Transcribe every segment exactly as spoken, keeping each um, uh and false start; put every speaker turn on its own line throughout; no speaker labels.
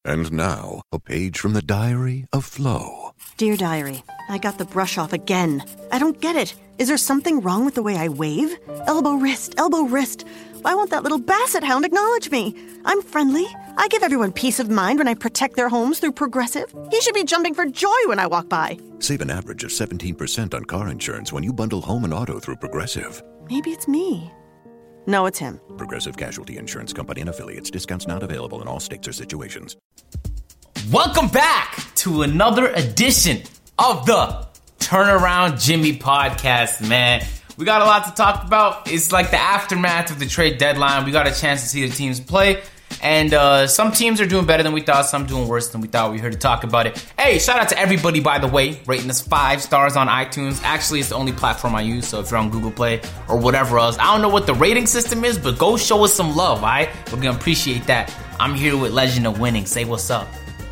And now, a page from the diary of Flo.
Dear Diary, I got the brush off again. I don't get it. Is there something wrong with the way I wave? Elbow, wrist, elbow, wrist. Why won't that little basset hound acknowledge me? I'm friendly. I give everyone peace of mind when I protect their homes through Progressive. He should be jumping for joy when I walk by.
Save an average of seventeen percent on car insurance when you bundle home and auto through Progressive.
Maybe it's me. No, it's him.
Progressive Casualty Insurance Company and Affiliates. Discounts not available in all states or situations.
Welcome back to another edition of the Turnaround Jimmy podcast, man. We got a lot to talk about. It's like the aftermath of the trade deadline. We got a chance to see the teams play. And uh, some teams are doing better than we thought. Some doing worse than we thought. We heard to talk about it. Hey, shout out to everybody, by the way, rating us five stars on iTunes. Actually, it's the only platform I use. So if you're on Google Play or whatever else, I don't know what the rating system is, but go show us some love, all right? We're going to appreciate that. I'm here with Legend of Winning. Say what's up.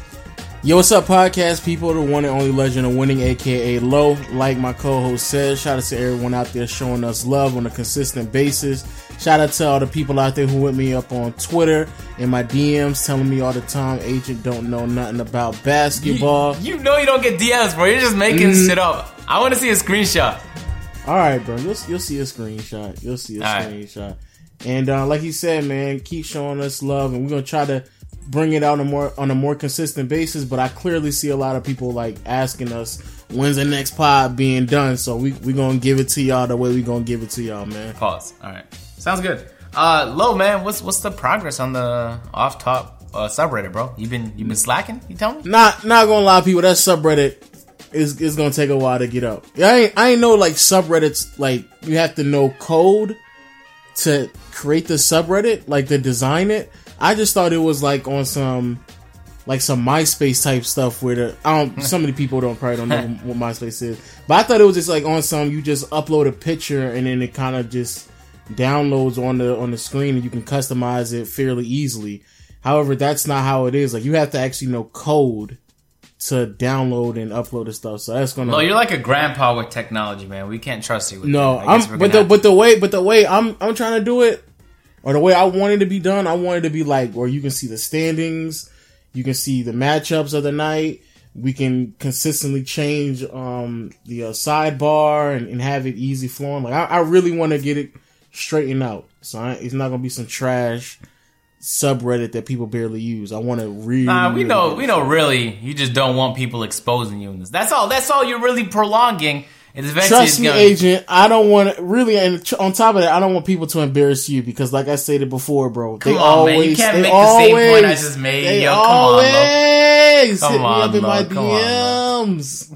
Yo, what's up, podcast people? The one and only Legend of Winning, a k a. Low. Like my co-host said, shout out to everyone out there showing us love on a consistent basis. Shout out to all the people out there who hit me up on Twitter and my D Ms telling me all the time, Agent don't know nothing about basketball.
You, you know you don't get D Ms, bro. You're just making mm. shit up. I want to see a screenshot.
All right, bro. You'll, you'll see a screenshot. You'll see a all screenshot. Right. And uh, like he said, man, keep showing us love, and we're going to try to bring it out on a more on a more consistent basis. But I clearly see a lot of people like asking us, when's the next pod being done? So we we gonna give it to y'all the way we gonna give it to y'all, man.
Pause. All right, sounds good. Uh, Low, man, what's what's the progress on the off top uh, subreddit, bro? You been you been slacking? You tell me.
Not not gonna lie, people. That subreddit is is gonna take a while to get up. I ain't I ain't know like subreddits like you have to know code to create the subreddit, like to design it. I just thought it was like on some, like some MySpace type stuff where the, I don't, so many people don't probably don't know what MySpace is, but I thought it was just like on some, you just upload a picture and then it kind of just downloads on the, on the screen and you can customize it fairly easily. However, that's not how it is. Like you have to actually know code to download and upload the stuff. So that's gonna.
No, you're like a grandpa with technology, man. We can't trust you with
no,
that.
I'm, but the, but the way, but the way I'm, I'm trying to do it, or the way I wanted to be done, I wanted to be like where you can see the standings, you can see the matchups of the night, we can consistently change um, the uh, sidebar and, and have it easy flowing. Like I, I really want to get it straightened out, so I, it's not gonna be some trash subreddit that people barely use. I want to really.
Nah, we
really
know, we know. Really, you just don't want people exposing you in this. That's all. That's all you're really prolonging.
Trust me, gonna... Agent. I don't want to really, and on top of that, I don't want people to embarrass you because, like I stated before, bro,
come
they
on,
always,
man. You can't
they
make
always,
the same point I just made.
They
Yo, come
always
on,
hit me
on,
up in
Lo.
my
come
D Ms.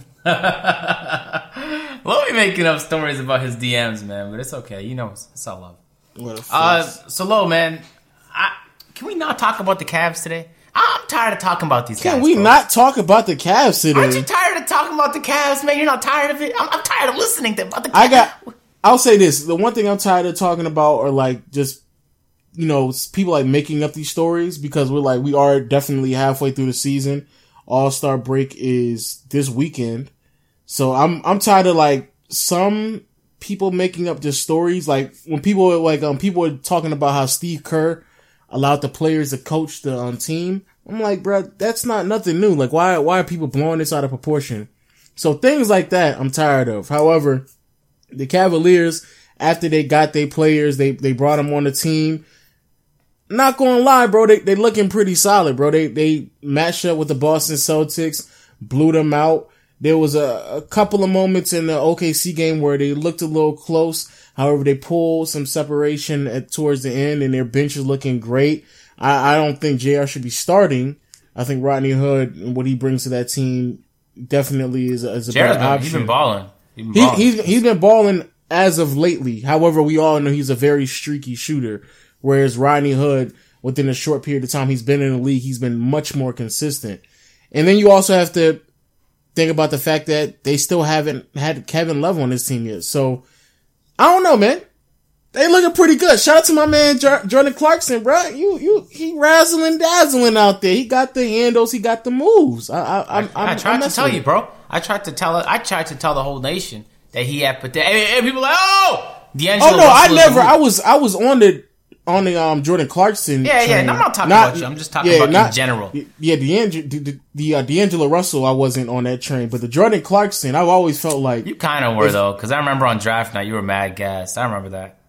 We'll be making up stories about his D Ms, man, but it's okay. You know, it's all love.
What a
uh, so, Lo, man, I, can we not talk about the Cavs today? I'm tired of talking about these guys.
Can we
bro.
not talk about the Cavs today?
Aren't you tired of talking about the Cavs, man? You're not tired of it? I'm, I'm tired of listening to about the Cavs.
I got. I'll say this: the one thing I'm tired of talking about are like just, you know, people like making up these stories because we're like we are definitely halfway through the season. All-Star break is this weekend, so I'm I'm tired of like some people making up just stories. Like when people are like um people are talking about how Steve Kerr allowed the players to coach the um, team. I'm like, bro, that's not nothing new. Like, why, why are people blowing this out of proportion? So things like that, I'm tired of. However, the Cavaliers, after they got their players, they, they brought them on the team. Not gonna lie, bro, they, they looking pretty solid, bro. They, they matched up with the Boston Celtics, blew them out. There was a, a couple of moments in the O K C game where they looked a little close. However, they pulled some separation at, towards the end and their bench is looking great. I, I don't think J R should be starting. I think Rodney Hood and what he brings to that team definitely is a, is a better option.
He's been balling. He's been
he,
balling.
he's, he's been balling as of lately. However, we all know he's a very streaky shooter. Whereas Rodney Hood, within a short period of time he's been in the league, he's been much more consistent. And then you also have to think about the fact that they still haven't had Kevin Love on this team yet. So, I don't know, man. They looking pretty good. Shout out to my man J- Jordan Clarkson, bro. You, you, he razzling dazzling out there. He got the handles. He got the moves. I, I, I'm,
I, I
I'm,
tried
I'm
to tell you, bro. I tried to tell. I tried to tell the whole nation that he had. But and, and people like, oh, D'Angelo.
Oh no, I never. I was, I was on the on the um Jordan Clarkson.
Yeah,
train,
yeah. No, I'm not talking
not,
about you. I'm just talking
yeah,
about
not,
in general.
Yeah, D'Angelo, the, the, the uh, D'Angelo Russell, I wasn't on that train, but the Jordan Clarkson, I've always felt like
you kind of were if, though, because I remember on draft night you were mad gas. I remember that.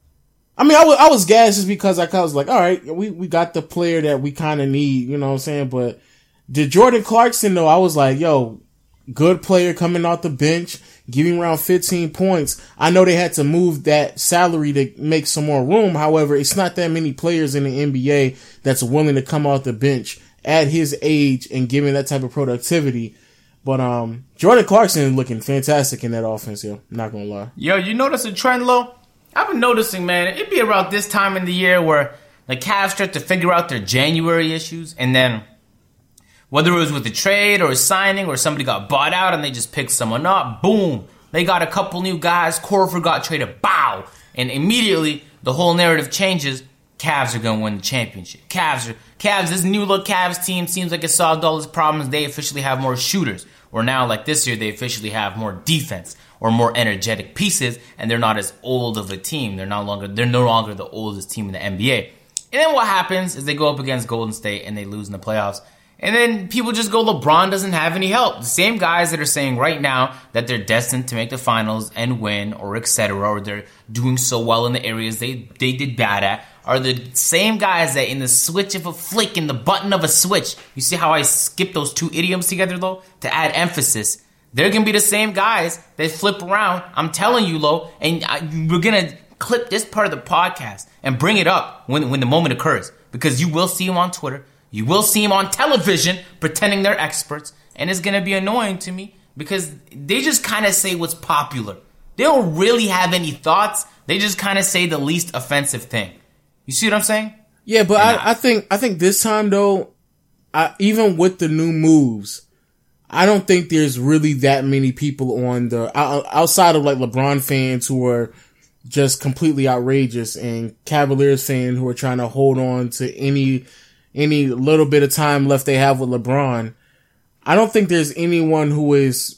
I mean, I was I was gassed just because like, I was like, all right, we we got the player that we kind of need, you know what I'm saying? But the Jordan Clarkson though, I was like, yo, good player coming off the bench, giving around fifteen points. I know they had to move that salary to make some more room. However, it's not that many players in the N B A that's willing to come off the bench at his age and giving that type of productivity. But um, Jordan Clarkson is looking fantastic in that offense, yo. I'm not gonna lie.
Yo, you notice a trend, Lo? I've been noticing, man, it'd be around this time in the year where the Cavs start to figure out their January issues, and then whether it was with the trade or a signing or somebody got bought out and they just picked someone up, boom, they got a couple new guys, Korver got traded, bow, and immediately the whole narrative changes. Cavs are going to win the championship. Cavs are, Cavs, this new look Cavs team seems like it solved all its problems. They officially have more shooters. Or now, like this year, they officially have more defense or more energetic pieces, and they're not as old of a team. They're no longer, they're no longer the oldest team in the N B A. And then what happens is they go up against Golden State and they lose in the playoffs. And then people just go, LeBron doesn't have any help. The same guys that are saying right now that they're destined to make the finals and win, or et cetera, or they're doing so well in the areas they, they did bad at, are the same guys that in the switch of a flick, in the button of a switch, you see how I skip those two idioms together, Lo, to add emphasis. They're going to be the same guys that flip around. I'm telling you, Lo, and I, we're going to clip this part of the podcast and bring it up when, when the moment occurs, because you will see them on Twitter. You will see them on television pretending they're experts, and it's going to be annoying to me because they just kind of say what's popular. They don't really have any thoughts. They just kind of say the least offensive thing. You see what I'm saying?
Yeah, but I, I think I think this time, though, I, even with the new moves, I don't think there's really that many people on the outside of like LeBron fans who are just completely outrageous and Cavaliers fans who are trying to hold on to any any little bit of time left they have with LeBron. I don't think there's anyone who is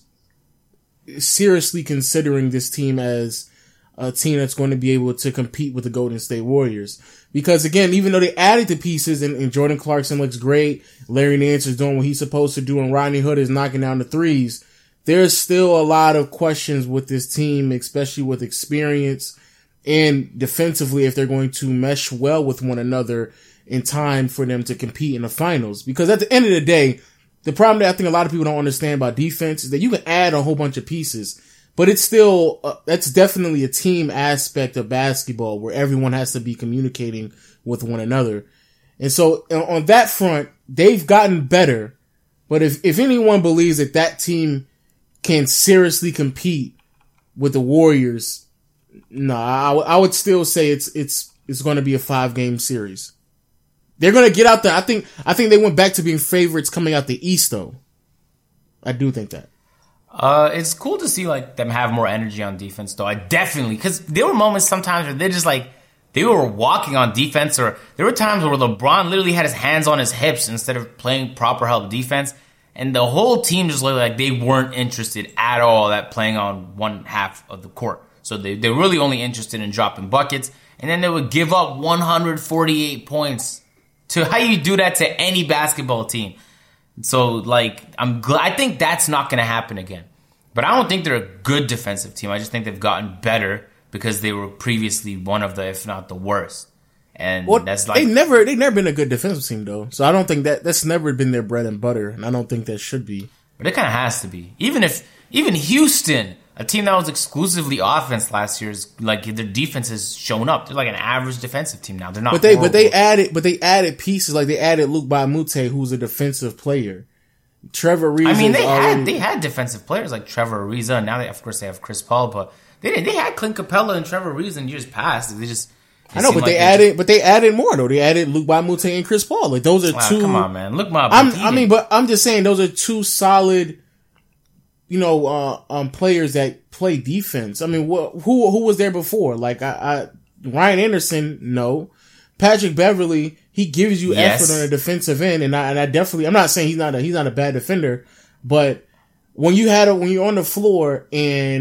seriously considering this team as a team that's going to be able to compete with the Golden State Warriors. Because again, even though they added the pieces and, and Jordan Clarkson looks great, Larry Nance is doing what he's supposed to do, and Rodney Hood is knocking down the threes, there's still a lot of questions with this team, especially with experience and defensively if they're going to mesh well with one another in time for them to compete in the finals. Because at the end of the day, the problem that I think a lot of people don't understand about defense is that you can add a whole bunch of pieces, but it's still, uh, that's definitely a team aspect of basketball where everyone has to be communicating with one another. And so on that front, they've gotten better. But if, if anyone believes that that team can seriously compete with the Warriors, no, I, I would still say it's, it's, it's going to be a five game series. They're going to get out there. I think, I think they went back to being favorites coming out the East though. I do think that.
Uh, it's cool to see like them have more energy on defense though. I definitely, cause there were moments sometimes where they're just like, they were walking on defense, or there were times where LeBron literally had his hands on his hips instead of playing proper help defense. And the whole team just looked like they weren't interested at all at playing on one half of the court. So they, they're really only interested in dropping buckets. And then they would give up one hundred forty-eight points. To how you do that to any basketball team. So, like, I'm glad. I think that's not going to happen again. But I don't think they're a good defensive team. I just think they've gotten better because they were previously one of the, if not the worst. And
well,
that's like
they never they never been a good defensive team though. So I don't think that that's never been their bread and butter, and I don't think that should be.
But it kind of has to be. Even if even Houston, a team that was exclusively offense last year, is like their defense has shown up. They're like an average defensive team now. They're not.
But they
horrible.
but they added but they added pieces, like they added Luke Bamute, who's a defensive player. Trevor Ariza.
I mean, they
already,
had they had defensive players like Trevor Ariza, and now they of course they have Chris Paul, but they didn't. They had Clint Capella and Trevor Ariza in years past. They just.
I know, but
like
they added, just, but they added more though. They added Luke Bamute and Chris Paul. Like those are
wow,
two.
Come on, man. Look, my.
I'm, I mean, but I'm just saying those are two solid, you know, uh, um, players that play defense. I mean, wh- who who was there before? Like I, I Ryan Anderson, no. Patrick Beverly, he gives you
yes.
effort on a defensive end, and I and I definitely, I'm not saying he's not a he's not a bad defender, but when you had a, when you're on the floor and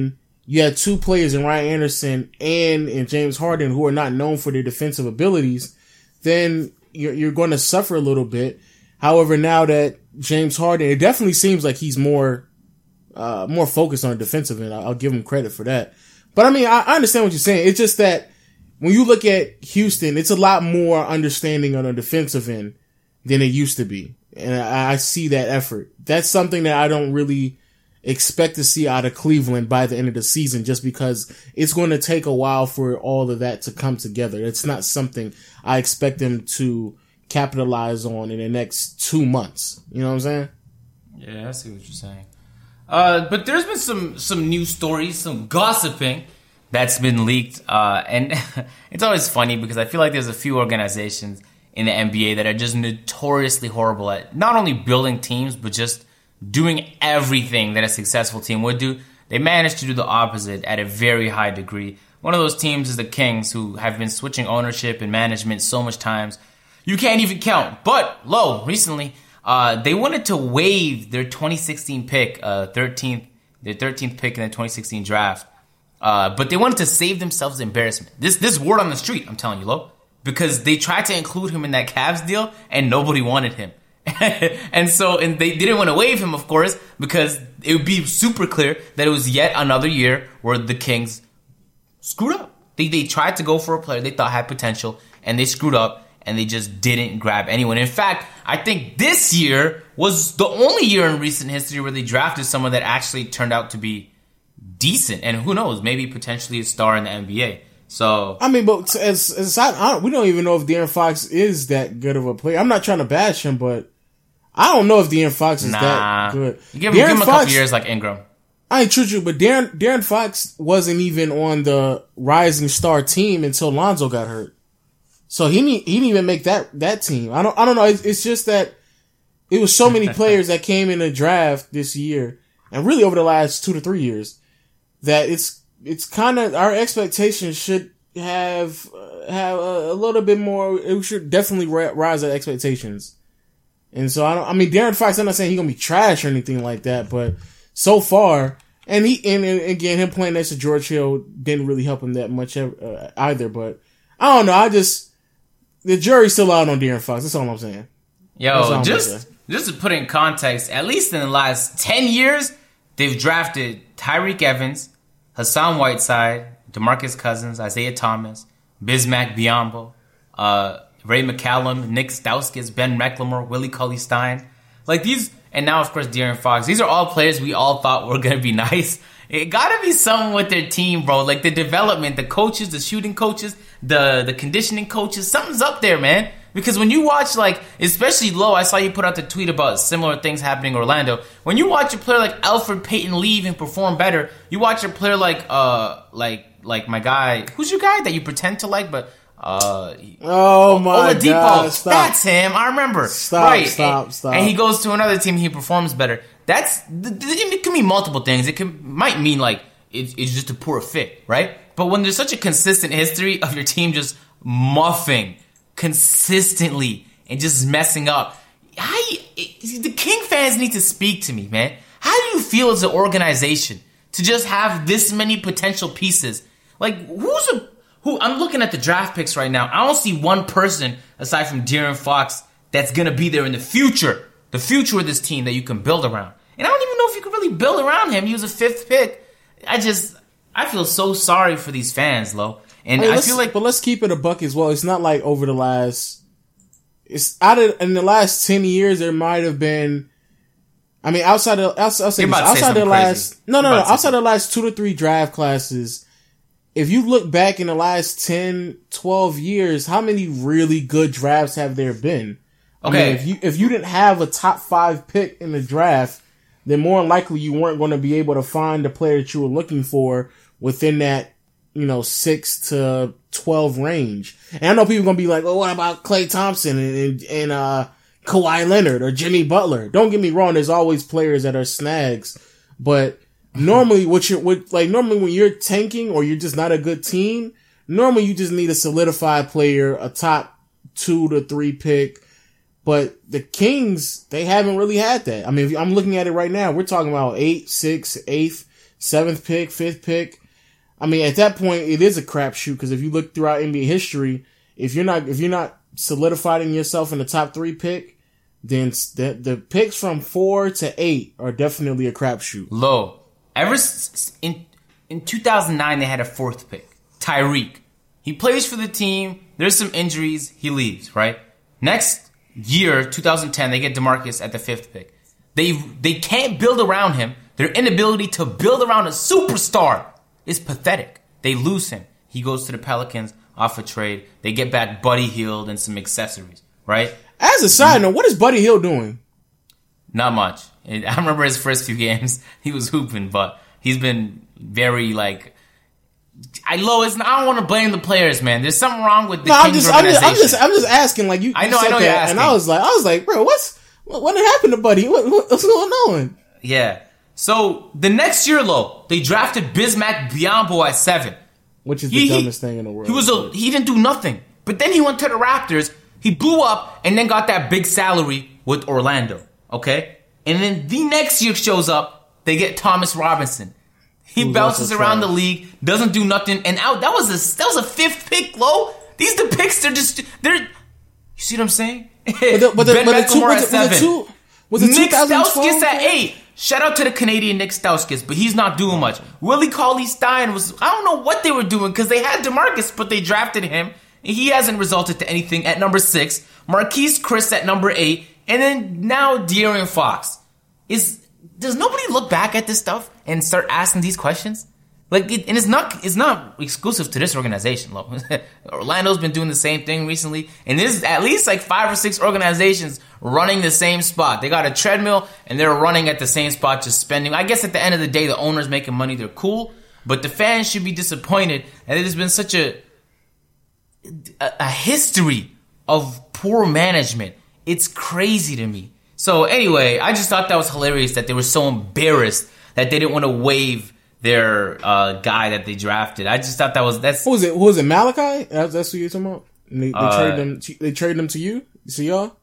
you had two players in Ryan Anderson and, and James Harden who are not known for their defensive abilities, then you're, you're going to suffer a little bit. However, now that James Harden, it definitely seems like he's more, uh, more focused on the defensive end. I'll give him credit for that. But I mean, I, I understand what you're saying. It's just that when you look at Houston, it's a lot more understanding on the defensive end than it used to be. And I, I see that effort. That's something that I don't really expect to see out of Cleveland by the end of the season, just because it's going to take a while for all of that to come together. It's not something I expect them to capitalize on in the next two months. You know what I'm saying?
Yeah, I see what you're saying. Uh, but there's been some, some news stories, some gossiping that's been leaked. Uh, and it's always funny because I feel like there's a few organizations in the N B A that are just notoriously horrible at not only building teams, but just doing everything that a successful team would do. They managed to do the opposite at a very high degree. One of those teams is the Kings, who have been switching ownership and management so much times you can't even count. But, lo, recently, uh, they wanted to waive their twenty sixteen pick, uh, thirteenth, their thirteenth pick in the twenty sixteen draft. Uh, but they wanted to save themselves embarrassment. This, this word on the street, I'm telling you, Lo, because they tried to include him in that Cavs deal and nobody wanted him. and so, and they didn't want to waive him, of course, because it would be super clear that it was yet another year where the Kings screwed up. They, they tried to go for a player they thought had potential, and they screwed up. And they just didn't grab anyone. In fact, I think this year was the only year in recent history where they drafted someone that actually turned out to be decent. And who knows, maybe potentially a star in the N B A. So
I mean, but as, as I, I don't, we don't even know if De'Aaron Fox is that good of a player. I'm not trying to bash him, but I don't know if De'Aaron Fox is
nah.
that good.
You give, give him a Fox, couple years like Ingram.
I ain't true, you, but De'Aaron, De'Aaron Fox wasn't even on the rising star team until Lonzo got hurt. So he didn't, he didn't even make that, that team. I don't, I don't know. It's, it's just that it was so many players that came in the draft this year and really over the last two to three years that it's, it's kind of, our expectations should have, uh, have a, a little bit more, it should definitely rise our expectations. And so I don't, I mean, De'Aaron Fox, I'm not saying he's going to be trash or anything like that, but so far, and he, and, and again, him playing next to George Hill didn't really help him that much uh, either, but I don't know. I just, the jury's still out on De'Aaron Fox. That's all I'm saying.
Yo, just just to put it in context, at least in the last ten years, they've drafted Tyreke Evans, Hassan Whiteside, DeMarcus Cousins, Isaiah Thomas, Bismack Biyombo, uh, Ray McCallum, Nick Stauskas, Ben McLemore, Willie Cauley-Stein. Like these, and now, of course, De'Aaron Fox. These are all players we all thought were going to be nice. It gotta be something with their team, bro. Like the development, the coaches, the shooting coaches, the, the conditioning coaches. Something's up there, man. Because when you watch, like, especially Low, I saw you put out the tweet about similar things happening in Orlando. When you watch a player like Elfrid Payton leave and perform better, you watch a player like, uh, like, like my guy, who's your guy that you pretend to like, but, uh,
oh my
Oladipo.
God, stop.
That's him. I remember.
Stop,
right.
stop,
and,
stop.
And he goes to another team, he performs better. That's, it can mean multiple things. It can, might mean like, it's, it's just a poor fit, right? But when there's such a consistent history of your team just muffing consistently and just messing up, how you, it, the King fans need to speak to me, man. How do you feel as an organization to just have this many potential pieces? Like, who's a, who, I'm looking at the draft picks right now. I don't see one person aside from De'Aaron Fox that's going to be there in the future. The future of this team that you can build around. And I don't even know if you can really build around him. He was a fifth pick. I just, I feel so sorry for these fans, Lo. And
hey,
I feel like...
But let's keep it a buck as well. It's not like over the last... It's out of, in the last ten years, there might have been... I mean, outside of, outside, outside, outside the last... No, no, no. Outside the last two to three draft classes, if you look back in the last ten, twelve years, how many really good drafts have there been?
Okay.
I mean, if you if you didn't have a top five pick in the draft, then more than likely you weren't going to be able to find the player that you were looking for within that, you know, six to twelve range. And I know people are going to be like, "Oh, what about Klay Thompson and and, and uh, Kawhi Leonard or Jimmy Butler?" Don't get me wrong. There's always players that are snags, but normally what you're what like normally when you're tanking or you're just not a good team, normally you just need a solidified player, a top two to three pick. But the Kings, they haven't really had that. I mean, if I'm looking at it right now. We're talking about eight, six, eighth, seventh pick, fifth pick. I mean, at that point, it is a crapshoot because if you look throughout N B A history, if you're not if you're not solidifying yourself in the top three pick, then the the picks from four to eight are definitely a crapshoot.
Low. Ever s- in in two thousand nine, they had a fourth pick, Tyreek. He plays for the team. There's some injuries. He leaves. Right. Next year, two thousand ten, they get DeMarcus at the fifth pick. They they can't build around him. Their inability to build around a superstar is pathetic. They lose him. He goes to the Pelicans off a trade. They get back Buddy Hield and some accessories, right?
As a side note, what is Buddy Hield doing?
Not much. I remember his first few games. He was hooping, but he's been very, like... I Lois, I don't want to blame the players, man. There's something wrong with the
no,
Kings
I'm just,
organization.
I'm just, I'm just, I'm just asking. Like you,
I know,
you
I know
that,
you're asking.
And I was like, I was like, bro, what's what, what happened to Buddy? What, what, what's going on?
Yeah. So the next year, Lo, they drafted Bismack Biyombo at seven,
which is the
he,
dumbest
he,
thing in the world.
He was a, he didn't do nothing, but then he went to the Raptors. He blew up and then got that big salary with Orlando. Okay, and then the next year shows up. They get Thomas Robinson. He
Who's
bounces
also
around
trash.
the league, doesn't do nothing, and out. That was a that was a fifth pick, Lo. These the picks. They're just they're. You see what I'm saying?
But the, but the,
Ben
but the two,
McLemore
was
at
it, was it
seven.
two, was it
Nick
twenty twelve?
Stauskas at eight. Shout out to the Canadian Nick Stauskas, but he's not doing much. Willie Cauley-Stein was, I don't know what they were doing because they had DeMarcus, but they drafted him. He hasn't resulted to anything at number six. Marquise Chris at number eight. And then now De'Aaron Fox. Is, does nobody look back at this stuff and start asking these questions? Like, it, and it's not it's not exclusive to this organization, Lo. Orlando's been doing the same thing recently, and there's at least like five or six organizations running the same spot. They got a treadmill, and they're running at the same spot, just spending. I guess at the end of the day, the owner's making money, they're cool, but the fans should be disappointed, and it has been such a a, a history of poor management. It's crazy to me. So anyway, I just thought that was hilarious that they were so embarrassed that they didn't want to waive their uh, guy that they drafted. I just thought that was that's
Who was it? Who was it? Malachi? That's, that's who you're talking about. And they, they
Uh,
traded them. To, they traded them to you. See y'all.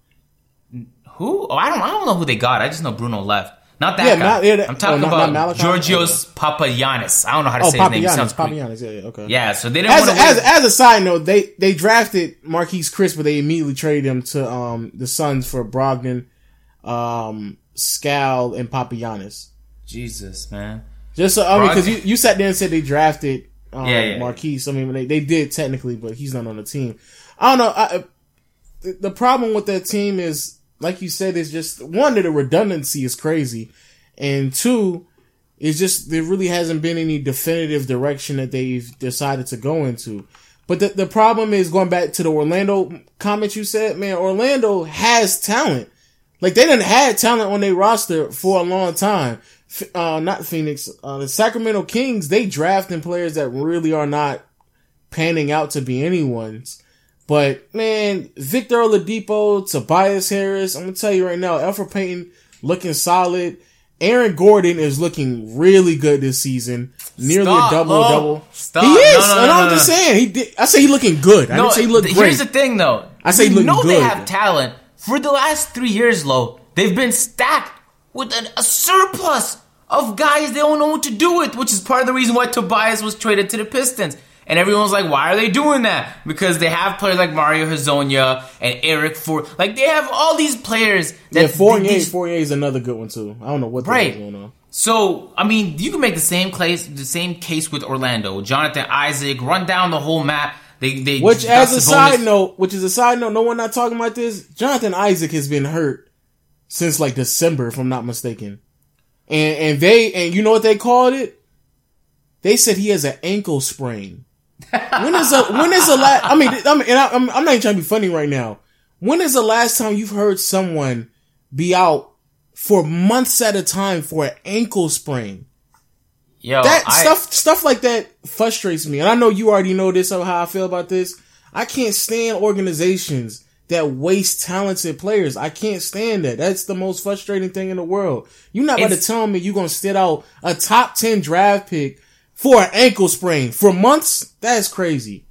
who? Oh, I don't. I don't know who they got. I just know Bruno left. Not that
Yeah,
guy.
not- yeah, that-
I'm talking
oh, not-
about
not Malachi?
Georgios Papagiannis. I don't know how to
Oh,
say his name. It
Papagiannis.
sounds Greek.
Papagiannis. Yeah, yeah, okay.
Yeah, so they didn't
As
want
a,
to.
as, as a side note, they they drafted Marquise Chris, but they immediately traded him to um the Suns for Brogdon, um Scal, and Papagiannis.
Jesus, man.
Just so I mean, because
Brogdon-
you, you sat there and said they drafted um,
Yeah, yeah.
Marquise. I mean, they they did technically, but he's not on the team. I don't know. I, the, the problem with that team is, like you said, is just one that the redundancy is crazy, and two, it's just there really hasn't been any definitive direction that they've decided to go into. But the the problem is going back to the Orlando comment you said, man. Orlando has talent. Like they didn't have talent on their roster for a long time. Uh, not Phoenix, uh, the Sacramento Kings, they drafting players that really are not panning out to be anyone's. But man, Victor Oladipo, Tobias Harris, I'm gonna tell you right now, Elfrid Payton looking solid. Aaron Gordon is looking really good this season. Nearly
Stop,
a double
Lo.
double.
Stop.
He is.
No, no,
and
no,
I'm
no,
just
no.
saying, he did. I say he looking good. I didn't say he looked
th-
great.
Here's the thing, though.
I say he
you
looking
know
good.
they have talent. For the last three years, Lo, they've been stacked with an, a surplus of guys they don't know what to do with, which is part of the reason why Tobias was traded to the Pistons. And everyone's like, why are they doing that? Because they have players like Mario Hezonja and Eric Ford. Like, they have all these players. That
Yeah, Fournier,
these-
Fournier is another good one too. I don't know what the
Right.
hell's going on.
So, I mean, you can make the same case, the same case with Orlando. Jonathan Isaac, run down the whole map. They, they
Which,
got
as a
Sabonis.
side note, which is a side note, no one not talking about this. Jonathan Isaac has been hurt since like December, if I'm not mistaken. And and they and you know what they called it? They said he has an ankle sprain. When is a when is the last? I mean, I mean, and I, I'm I'm not even trying to be funny right now. When is the last time you've heard someone be out for months at a time for an ankle sprain?
Yo,
That
I,
stuff, stuff like that frustrates me. And I know you already know this of how I feel about this. I can't stand organizations that waste talented players. I can't stand that. That's the most frustrating thing in the world. You're not about to
It's-
tell me you're going to sit out a top ten draft pick for an ankle sprain for months? That's crazy.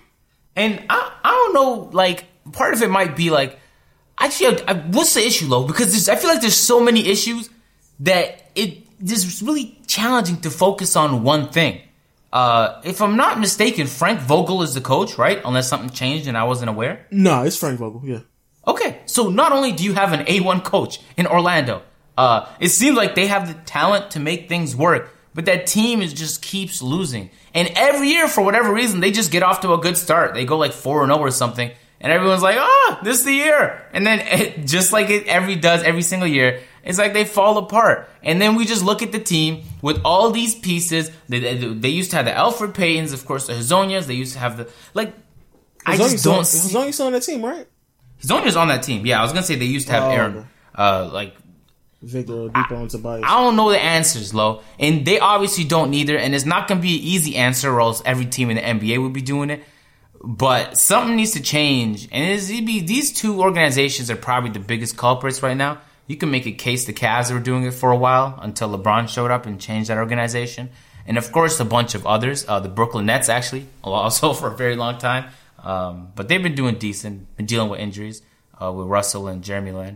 And I, I don't know, like, part of it might be like, actually, I, I, what's the issue, though? Because there's, I feel like there's so many issues that it it's really challenging to focus on one thing. Uh, if I'm not mistaken, Frank Vogel is the coach, right? Unless something changed and I wasn't aware.
No, it's Frank Vogel, yeah.
Okay, so not only do you have an A one coach in Orlando, uh, it seems like they have the talent to make things work, but that team is just keeps losing. And every year, for whatever reason, they just get off to a good start. They go like four and oh or something, and everyone's like, oh, this is the year. And then it, just like it every does every single year, it's like they fall apart. And then we just look at the team with all these pieces. They, they, they used to have the Alfred Paytons, of course, the Hazonias. They used to have the, like, I just don't see.
Hazonia's still on that team, right?
Hazonia's on that team. Yeah, I was going to say they used to have
oh,
Aaron,
okay.
uh, like,
Victor Oladipo and Tobias.
I don't know the answers, Lo. And they obviously don't either. And it's not going to be an easy answer or else every team in the N B A would be doing it. But something needs to change. And it's, these two organizations are probably the biggest culprits right now. You can make a case the Cavs were doing it for a while until LeBron showed up and changed that organization. And, of course, a bunch of others. Uh, the Brooklyn Nets, actually, also for a very long time. Um, but they've been doing decent, been dealing with injuries uh, with Russell and Jeremy Lin.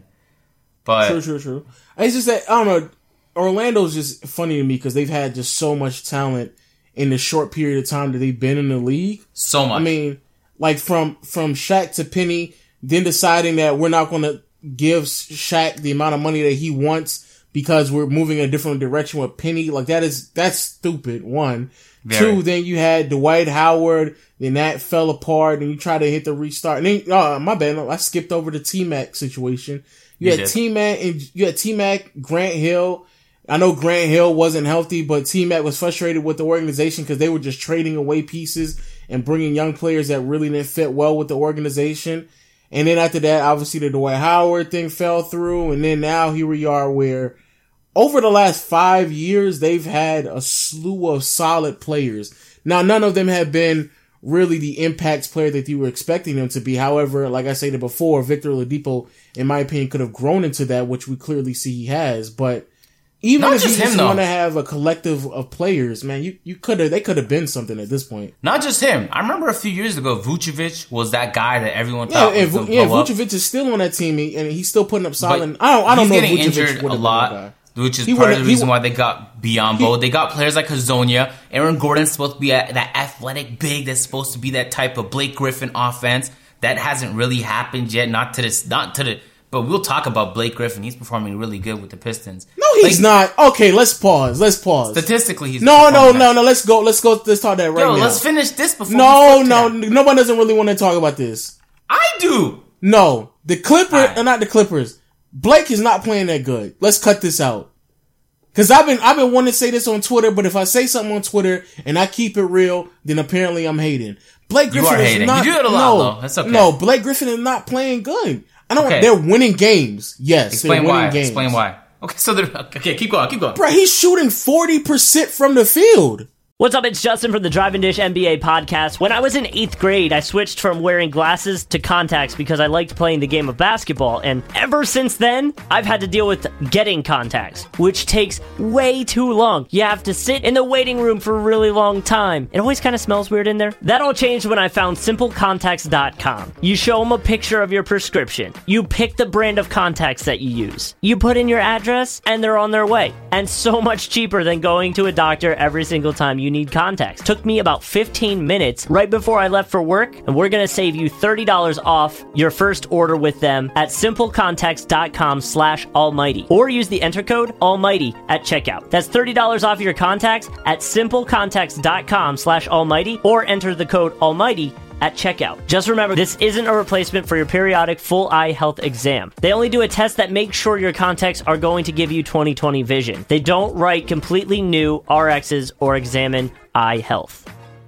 But
true, true, true. It's just that, I don't know, Orlando's just funny to me because they've had just so much talent in the short period of time that they've been in the league.
So much.
I mean, like from, from Shaq to Penny, then deciding that we're not going to give Shaq the amount of money that he wants because we're moving in a different direction with Penny. Like that is, that's stupid. One. Very. Two, then you had Dwight Howard, then that fell apart, and you try to hit the restart. And then, oh, my bad, I skipped over the T-Mac situation. You, you had T-Mac and you had T-Mac, Grant Hill. I know Grant Hill wasn't healthy, but T-Mac was frustrated with the organization because they were just trading away pieces and bringing young players that really didn't fit well with the organization. And then after that, obviously the Dwight Howard thing fell through. And then now here we are where over the last five years, they've had a slew of solid players. Now, none of them have been really the impact player that you were expecting them to be. However, like I said before, Victor Oladipo, in my opinion, could have grown into that, which we clearly see he has. But even
Not
if
just
you just
him,
want to have a collective of players, man, you, you could have, they could have been something at this point.
Not just him. I remember a few years ago, Vucevic was that guy that everyone
Yeah,
thought
and,
was
yeah,
blow up.
Vucevic is still on that team, and he's still putting up solid.
But
I don't, I don't
he's
know.
getting
if Vucevic
injured
would
a
have
lot.
been that guy.
Which is
He
part of the
he
reason
would-
why they got Biyombo. They got players like Hazonia. Aaron Gordon's supposed to be a, that athletic big that's supposed to be that type of Blake Griffin offense. That hasn't really happened yet. Not to this, not to the. But we'll talk about Blake Griffin. He's performing really good with the Pistons.
No, he's
Like,
not. Okay, let's pause. Let's pause.
Statistically, he's
No, no,
performing
no,
nice.
no. Let's go. Let's go. Let's talk that right
Yo,
now.
let's finish this before.
No,
we flip
no.
to that.
Nobody doesn't really want to talk about this.
I do.
No, the Clippers,
Alright.
uh, not the Clippers. Blake is not playing that good. Let's cut this out. Cause I've been, I've been wanting to say this on Twitter, but if I say something on Twitter and I keep it real, then apparently I'm hating. Blake
You
Griffin
are
is
hating.
not.
You do it a lot,
no,
though. That's okay.
No, Blake Griffin is not playing good. I don't.
Okay.
They're winning games. Yes,
Explain
they're winning
why.
games.
Explain why. Okay, so they're okay. Keep going. Keep going.
Bro, he's shooting forty percent from the field.
What's up, it's Justin from the Drive and Dish N B A podcast. When I was in eighth grade, I switched from wearing glasses to contacts because I liked playing the game of basketball, and ever since then, I've had to deal with getting contacts, which takes way too long. You have to sit in the waiting room for a really long time. It always kind of smells weird in there. That all changed when I found simple contacts dot com. You show them a picture of your prescription. You pick the brand of contacts that you use. You put in your address, and they're on their way. And so much cheaper than going to a doctor every single time you need contacts. Took me about fifteen minutes right before I left for work, and we're gonna save you thirty dollars off your first order with them at simple contacts dot com slash almighty, or use the enter code almighty at checkout. That's thirty dollars off your contacts at simple contacts dot com slash almighty, or enter the code almighty at checkout. Just remember, this isn't a replacement for your periodic full eye health exam. They only do a test that makes sure your contacts are going to give you twenty twenty vision. They don't write completely new R Xs or examine eye health.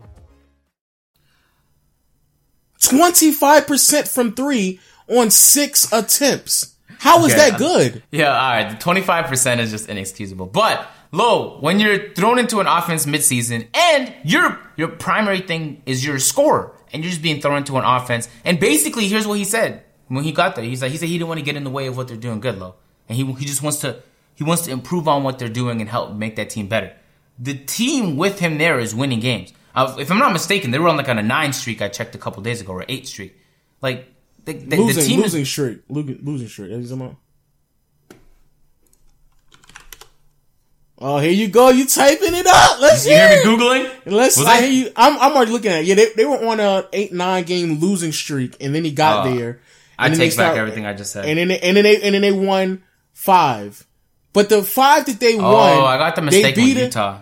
twenty-five percent from three on six attempts. How is
Okay,
that good?
Yeah, all right. The twenty-five percent is just inexcusable. But, Lo, when you're thrown into an offense midseason and your your primary thing is your scorer, and you're just being thrown into an offense, and basically, here's what he said when he got there. He's like, he said he didn't want to get in the way of what they're doing good, Lo. And he he just wants to he wants to improve on what they're doing and help make that team better. The team with him there is winning games. Uh, if I'm not mistaken, they were on like on a nine streak I checked a couple days ago, or eight streak. Like, the, the,
losing,
the team
losing
is...
streak. Losing, losing streak. Is that what- Oh, here you go. You typing it up. Let's
You
hear
hear
it.
me Googling?
Let's.
Was
I
it?
hear you. I'm, I'm already looking at it. Yeah, they, they were on a eight, nine game losing streak, and then he got
Oh,
there.
I
and then
take
they
back
start-
everything I just said.
And then, they, and then they, and then they won five. But the five that they
oh,
won,
I got the
they
mistake
beat
with
it-
Utah.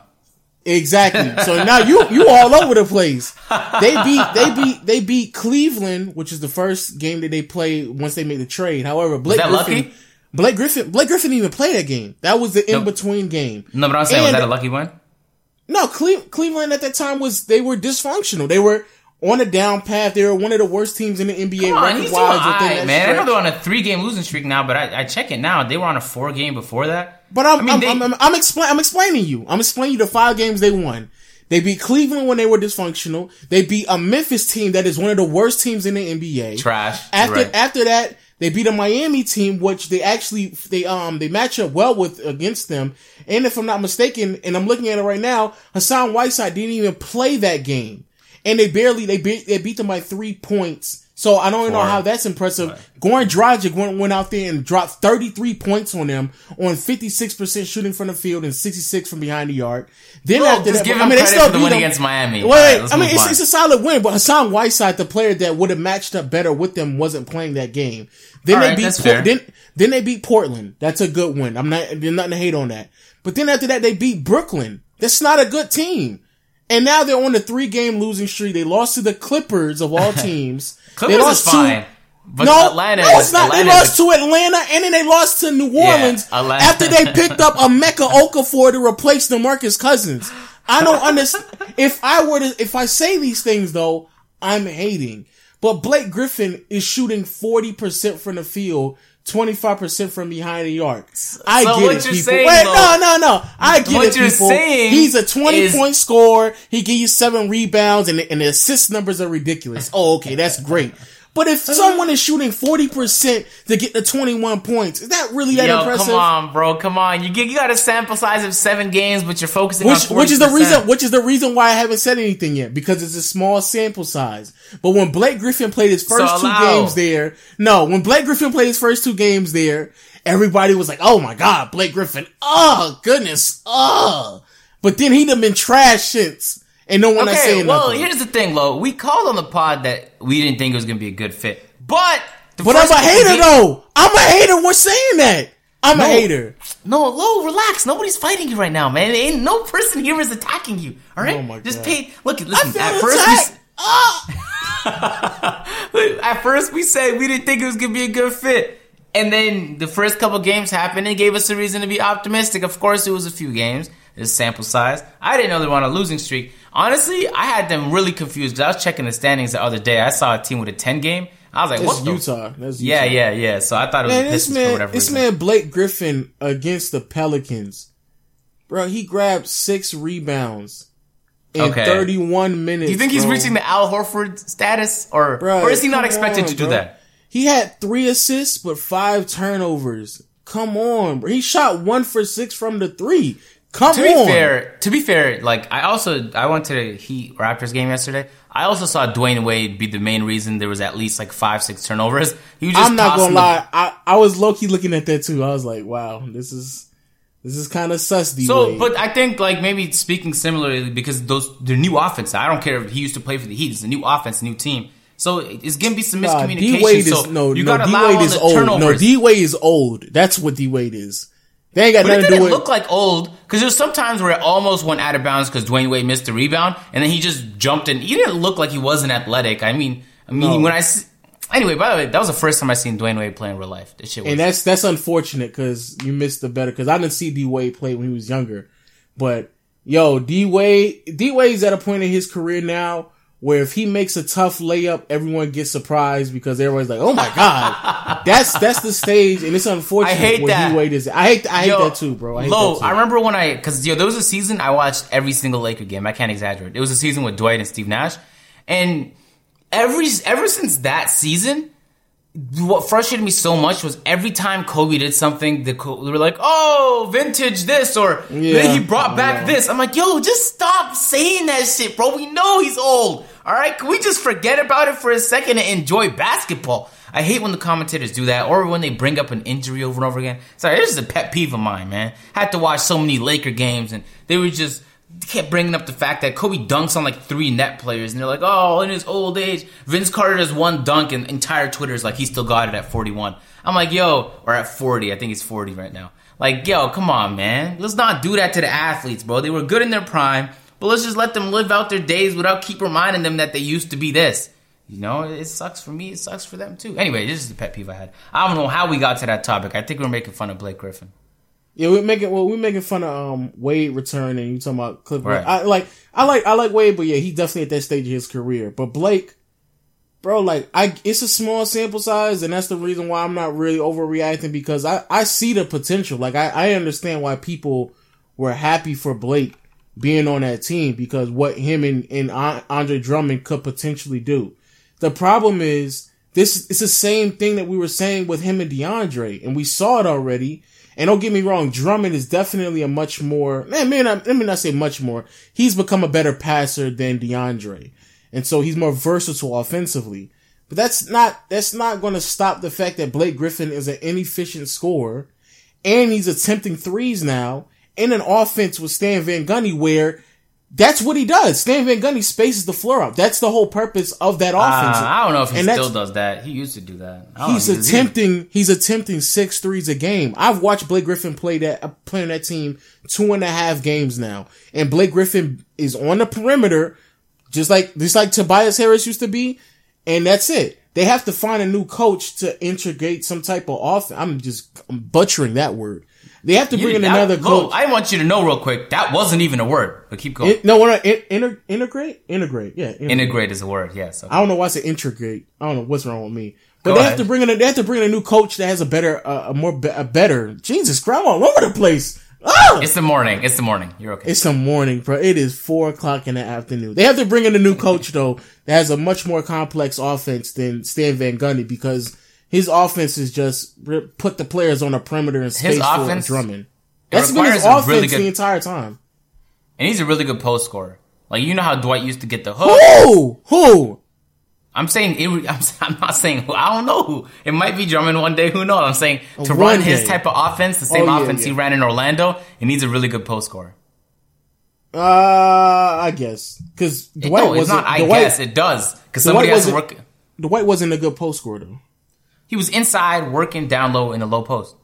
Exactly. So now you you all over the place. They beat they beat they beat Cleveland, which is the first game that they played once they made the trade. However, Blake
that
Griffin,
lucky?
Blake Griffin, Blake Griffin didn't even play that game. That was the in between game.
No, but I'm saying,
And-
was that a lucky win?
No, Cle- Cleveland at that time was they were dysfunctional. They were on a down path. They were one of the worst teams in the N B A
Come on,
record
he's doing
wise
all
within
right,
that
man. I know
stretch.
they're on a three-game losing streak now, but I, I check it now. They were on a four-game before that.
But I'm
I mean,
I'm,
they-
I'm, I'm, I'm, expla- I'm explaining you. I'm explaining you the five games they won. They beat Cleveland when they were dysfunctional. They beat a Memphis team that is one of the worst teams in the N B A.
Trash.
After
Right.
after that, they beat a Miami team, which they actually they um they match up well with against them. And if I'm not mistaken, and I'm looking at it right now, Hassan Whiteside didn't even play that game, and they barely they beat they beat them by three points. So I don't even know
Four.
how that's impressive. Goran Dragic went, went out there and dropped thirty-three points on them on fifty-six percent shooting from the field and sixty-six from behind the arc. Then
Look,
after
just
that,
give
I
him
mean, they
credit
still
for the
beat
win
them.
against Miami.
Wait,
All right, let's
I mean,
move
it's,
on.
it's a solid win, but Hassan Whiteside, the player that would have matched up better with them, wasn't playing that game. Then
All
they
right,
beat
that's
Por-
fair.
then then they beat Portland. That's a good win. I'm not there's nothing to hate on that. But then after that, they beat Brooklyn. That's not a good team. And now they're on a three game losing streak. They lost to the Clippers of all teams.
Clippers
they lost
is fine. But
no,
Atlanta
no, it's not.
Atlanta
they lost to Atlanta, and then they lost to New Orleans
Yeah, Atlanta.
after they picked up a Mecca Okafor to replace DeMarcus Cousins. I don't understand. If I were to, if I say these things though, I'm hating. But Blake Griffin is shooting forty percent from the field, twenty-five percent from behind the arc. I
So
get
what
it,
you're
people.
saying,
Wait,
though-
no, no, no. I get
What
it,
you're
people.
saying
He's a twenty
is-
point scorer. He give you seven rebounds, and the, and the assist numbers are ridiculous. Oh, okay, that's great. But if someone is shooting forty percent to get the twenty-one points, is that really that
Yo,
impressive?
come on, bro. Come on. You get you got a sample size of seven games, but you're focusing
Which,
on
which is the
forty percent.
reason, which is the reason why I haven't said anything yet, because it's a small sample size. But when Blake Griffin played his first
So
two
allow.
games there, no, when Blake Griffin played his first two games there, everybody was like, "Oh my God, Blake Griffin! Oh goodness! Oh!" But then he'd have been trash since, and no one is
Okay,
saying
well,
nothing.
here's the thing, Lo. We called on the pod that we didn't think it was going to be a good fit. But the
But I'm
first
a
couple
hater
games-
though. I'm a hater. We're saying that. I'm
No.
a hater.
No, Lo, relax. Nobody's fighting you right now, man. Ain't no person here is attacking you. All right?
Oh my
Just
God.
pay. Look,
I
listen.
feel
At first, we,
attacked.
s-
Ah!
at first we said we didn't think it was going to be a good fit. And then the first couple games happened and gave us a reason to be optimistic. Of course, it was a few games. It's sample size. I didn't know they were on a losing streak. Honestly, I had them really confused because I was checking the standings the other day. I saw a team with a ten game. I was like,
That's
what the-
Utah. That's Utah.
Yeah, yeah, yeah. So I thought it was
Man,
the
this
Pistons for
man,
whatever
this
reason.
man Blake Griffin against the Pelicans, bro. He grabbed six rebounds in
Okay.
thirty-one minutes.
Do you think he's
bro.
reaching the Al Horford status, or
Bro,
or is he not
come
expected
on,
to do
bro.
that?
He had three assists but five turnovers. Come on, bro. He shot one for six from the three. Come
To be
on.
fair, to be fair, like I also I went to the Heat Raptors game yesterday. I also saw Dwayne Wade be the main reason there was at least like five, six turnovers. He was just
I'm not
tossing
gonna
the-
lie. I, I was low key looking at that too. I was like, wow, this is this is kind of sus. D
So,
Wade.
but I think like maybe speaking similarly because those the new offense. I don't care if he used to play for the Heat. It's a new offense, new team. So it's gonna be some
Nah,
miscommunication.
D Wade is
so
no,
you
no.
gotta
D
allow
Wade
all
is
the
old. No,
turnovers.
D Wade is old. That's what D Wade is. They ain't got
But it
nothing to
didn't
do with.
look like old because there's sometimes where it almost went out of bounds because Dwayne Wade missed the rebound and then he just jumped in. He didn't look like he wasn't athletic. I mean, I mean
No.
when I see, anyway. By the way, that was the first time I seen Dwayne Wade play in real life. This shit was
And that's that's unfortunate because you missed the better. Because I didn't see D Wade play when he was younger, but yo, D Wade, D Wade's at a point in his career now where if he makes a tough layup, everyone gets surprised because everyone's like, "Oh my god!" that's that's the stage, and it's unfortunate.
I hate
where
that.
D Wade is. I hate I hate
Yo,
that too, bro. I hate
Lo,
that too.
I remember when I because yo there was a season I watched every single Laker game. I can't exaggerate. It was a season with Dwight and Steve Nash, and every ever since that season. What frustrated me so much was every time Kobe did something, the they were like, "Oh, vintage this," or
Yeah,
then he brought
I
back
know.
this. I'm like, "Yo, just stop saying that shit, bro. We know he's old. All right, can we just forget about it for a second and enjoy basketball?" I hate when the commentators do that, or when they bring up an injury over and over again. Sorry, this is a pet peeve of mine, man. I had to watch so many Laker games, and they were just kept bringing up the fact that Kobe dunks on like three net players, and they're like, oh, in his old age, Vince Carter does one dunk, and entire Twitter is like, he still got it at forty-one. I'm like, yo, or at forty. I think he's forty right now. Like, yo, come on, man. Let's not do that to the athletes, bro. They were good in their prime, but let's just let them live out their days without keep reminding them that they used to be this. You know, it sucks for me. It sucks for them, too. Anyway, this is the pet peeve I had. I don't know how we got to that topic. I think we're making fun of Blake Griffin.
Yeah, we're making well, we're making fun of um Wade returning. You talking about Cliff?
Right.
I like, I like, I like Wade, but yeah, he definitely at that stage of his career. But Blake, bro, like, I it's a small sample size, and that's the reason why I'm not really overreacting, because I I see the potential. Like, I I understand why people were happy for Blake being on that team, because what him and and Andre Drummond could potentially do. The problem is this. It's the same thing that we were saying with him and DeAndre, and we saw it already. And don't get me wrong, Drummond is definitely a much more, man, man, let me not say much more. He's become a better passer than DeAndre. And so he's more versatile offensively. But that's not, that's not going to stop the fact that Blake Griffin is an inefficient scorer. And he's attempting threes now in an offense with Stan Van Gundy where that's what he does. Stan Van Gundy spaces the floor out. That's the whole purpose of that offense.
Uh, I don't know if he
and
still does that. He used to do that.
He's attempting. He's attempting six threes a game. I've watched Blake Griffin play that, play on that team two and a half games now, and Blake Griffin is on the perimeter, just like just like Tobias Harris used to be, and that's it. They have to find a new coach to integrate some type of offense. I'm just I'm butchering that word. They have to bring you, in that, another coach.
Lo, I want you to know real quick, that wasn't even a word, but keep going.
It, no, what? Inter, integrate? Integrate, yeah. Integrate.
integrate is a word, yes. Okay.
I don't know why I said integrate. I don't know what's wrong with me. But
Go
they
ahead.
have to bring in a, they have to bring in a new coach that has a better, uh, a more, a better, Jesus Christ, I'm all over the place. Ah!
It's the morning. It's the morning. You're okay.
It's the morning, bro. It is four o'clock in the afternoon. They have to bring in a new coach, though, that has a much more complex offense than Stan Van Gundy, because his offense is just put the players on the perimeter and space for Drummond. That's been his offense really good, the entire time.
And he's a really good post scorer. Like, you know how Dwight used to get the hook?
Who? Who?
I'm saying, it, I'm, I'm not saying who. I don't know who. It might be Drummond one day. Who knows? I'm saying to
one
run
day.
his type of offense, the same
oh, yeah,
offense
yeah.
he ran in Orlando, it needs a really good post scorer.
Uh, I guess. Because Dwight
no,
wasn't.
it's not I
Dwight,
guess. It does. Because somebody has to work.
Dwight wasn't a good post scorer, though.
He was inside, working down low in a low post.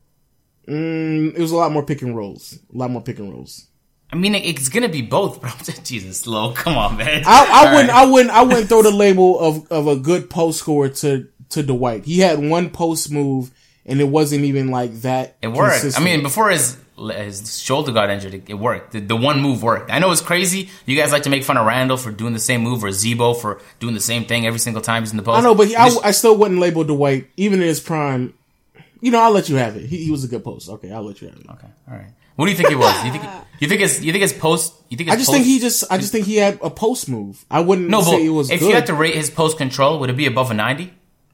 Mm, it was a lot more pick and rolls. A lot more pick and rolls.
I mean, it's gonna be both, bro. Jesus, slow. Come on, man.
I, I wouldn't.
right.
I wouldn't. I wouldn't throw the label of, of a good post scorer to to Dwight. He had one post move, and it wasn't even like that.
It worked.
consistent.
I mean, before his his shoulder got injured, it, it worked. The, the one move worked. I know it's crazy. You guys like to make fun of Randall for doing the same move, or Zebo for doing the same thing every single time he's in the post.
I know, but he, I,
This-
I still wouldn't label Dwight, even in his prime. You know, I'll let you have it. He, he was a good post. Okay, I'll let you have it.
Okay, all right. What do you think he was? You think you think his you think his post? You think his
I just
post,
think he just. I just think he had a post move. I wouldn't
no,
say
but
it was
if
good.
you had to rate his post control, would it be above a ninety?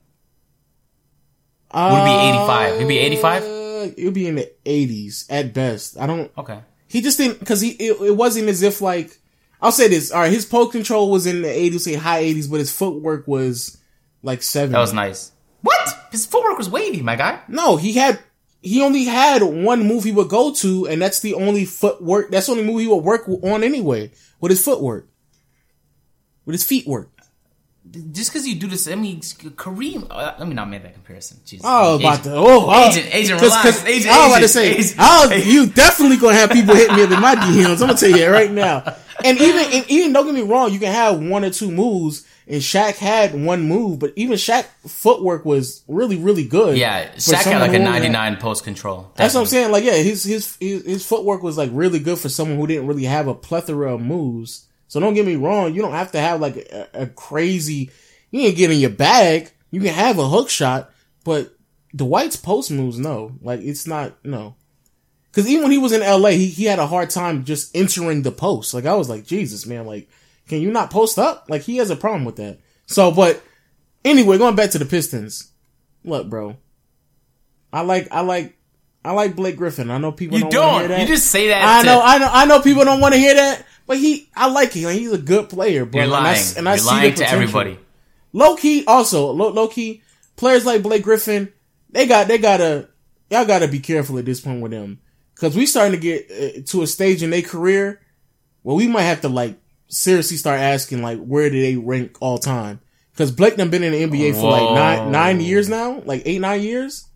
uh,
Would it be eighty-five? Would it be eighty-five?
It would be in the eighties at best. I don't.
Okay.
He just didn't, because he it, it wasn't as if like I'll say this. All right, his post control was in the eighties, say high eighties, but his footwork was like seventy.
That was nice. What? His footwork was wavy, my guy.
No, he had. He only had one move he would go to, and that's the only footwork. That's the only move he would work on anyway, with his footwork, with his feet work.
Just because you do this, I mean, Kareem. Uh, let me not make that comparison. Jesus.
Oh,
Agent,
about to. Oh, oh.
agent, agent,
Cause,
relax.
cause
Agent,
I was about to
agent,
say,
agent.
oh, you definitely gonna have people hit me up in my D Ms. I'm gonna tell you that right now. And even, and even don't get me wrong, you can have one or two moves. And Shaq had one move, but even Shaq's footwork was really, really good.
Yeah,
for
Shaq had
someone
like a
who-
ninety-nine post control.
That's what I'm saying. Like, yeah, his, his his his footwork was like really good for someone who didn't really have a plethora of moves. So don't get me wrong, you don't have to have like a, a crazy. You ain't get in your bag. You can have a hook shot, but Dwight's post moves, no, like it's not no. Because even when he was in L A, he he had a hard time just entering the post. Like I was like, Jesus, man, like. Can you not post up? Like, he has a problem with that. So, but, anyway, going back to the Pistons. Look, bro. I like, I like, I like Blake Griffin. I know people
You
don't, want to hear
don't.
that.
You just say that.
I
to-
know, I know, I know people don't want to hear that. But he, I like him. Like, he's a good player, bro.
You're
And I,
lying.
and I
You're
see
lying
the
to
potential.
everybody.
Low key, also, low, low key, players like Blake Griffin, they got, they gotta, y'all gotta be careful at this point with them. Cause we starting to get uh, to a stage in their career where we might have to like seriously start asking like, where do they rank all time? Cause Blake done been in the N B A for like nine, nine years now, like eight, nine years.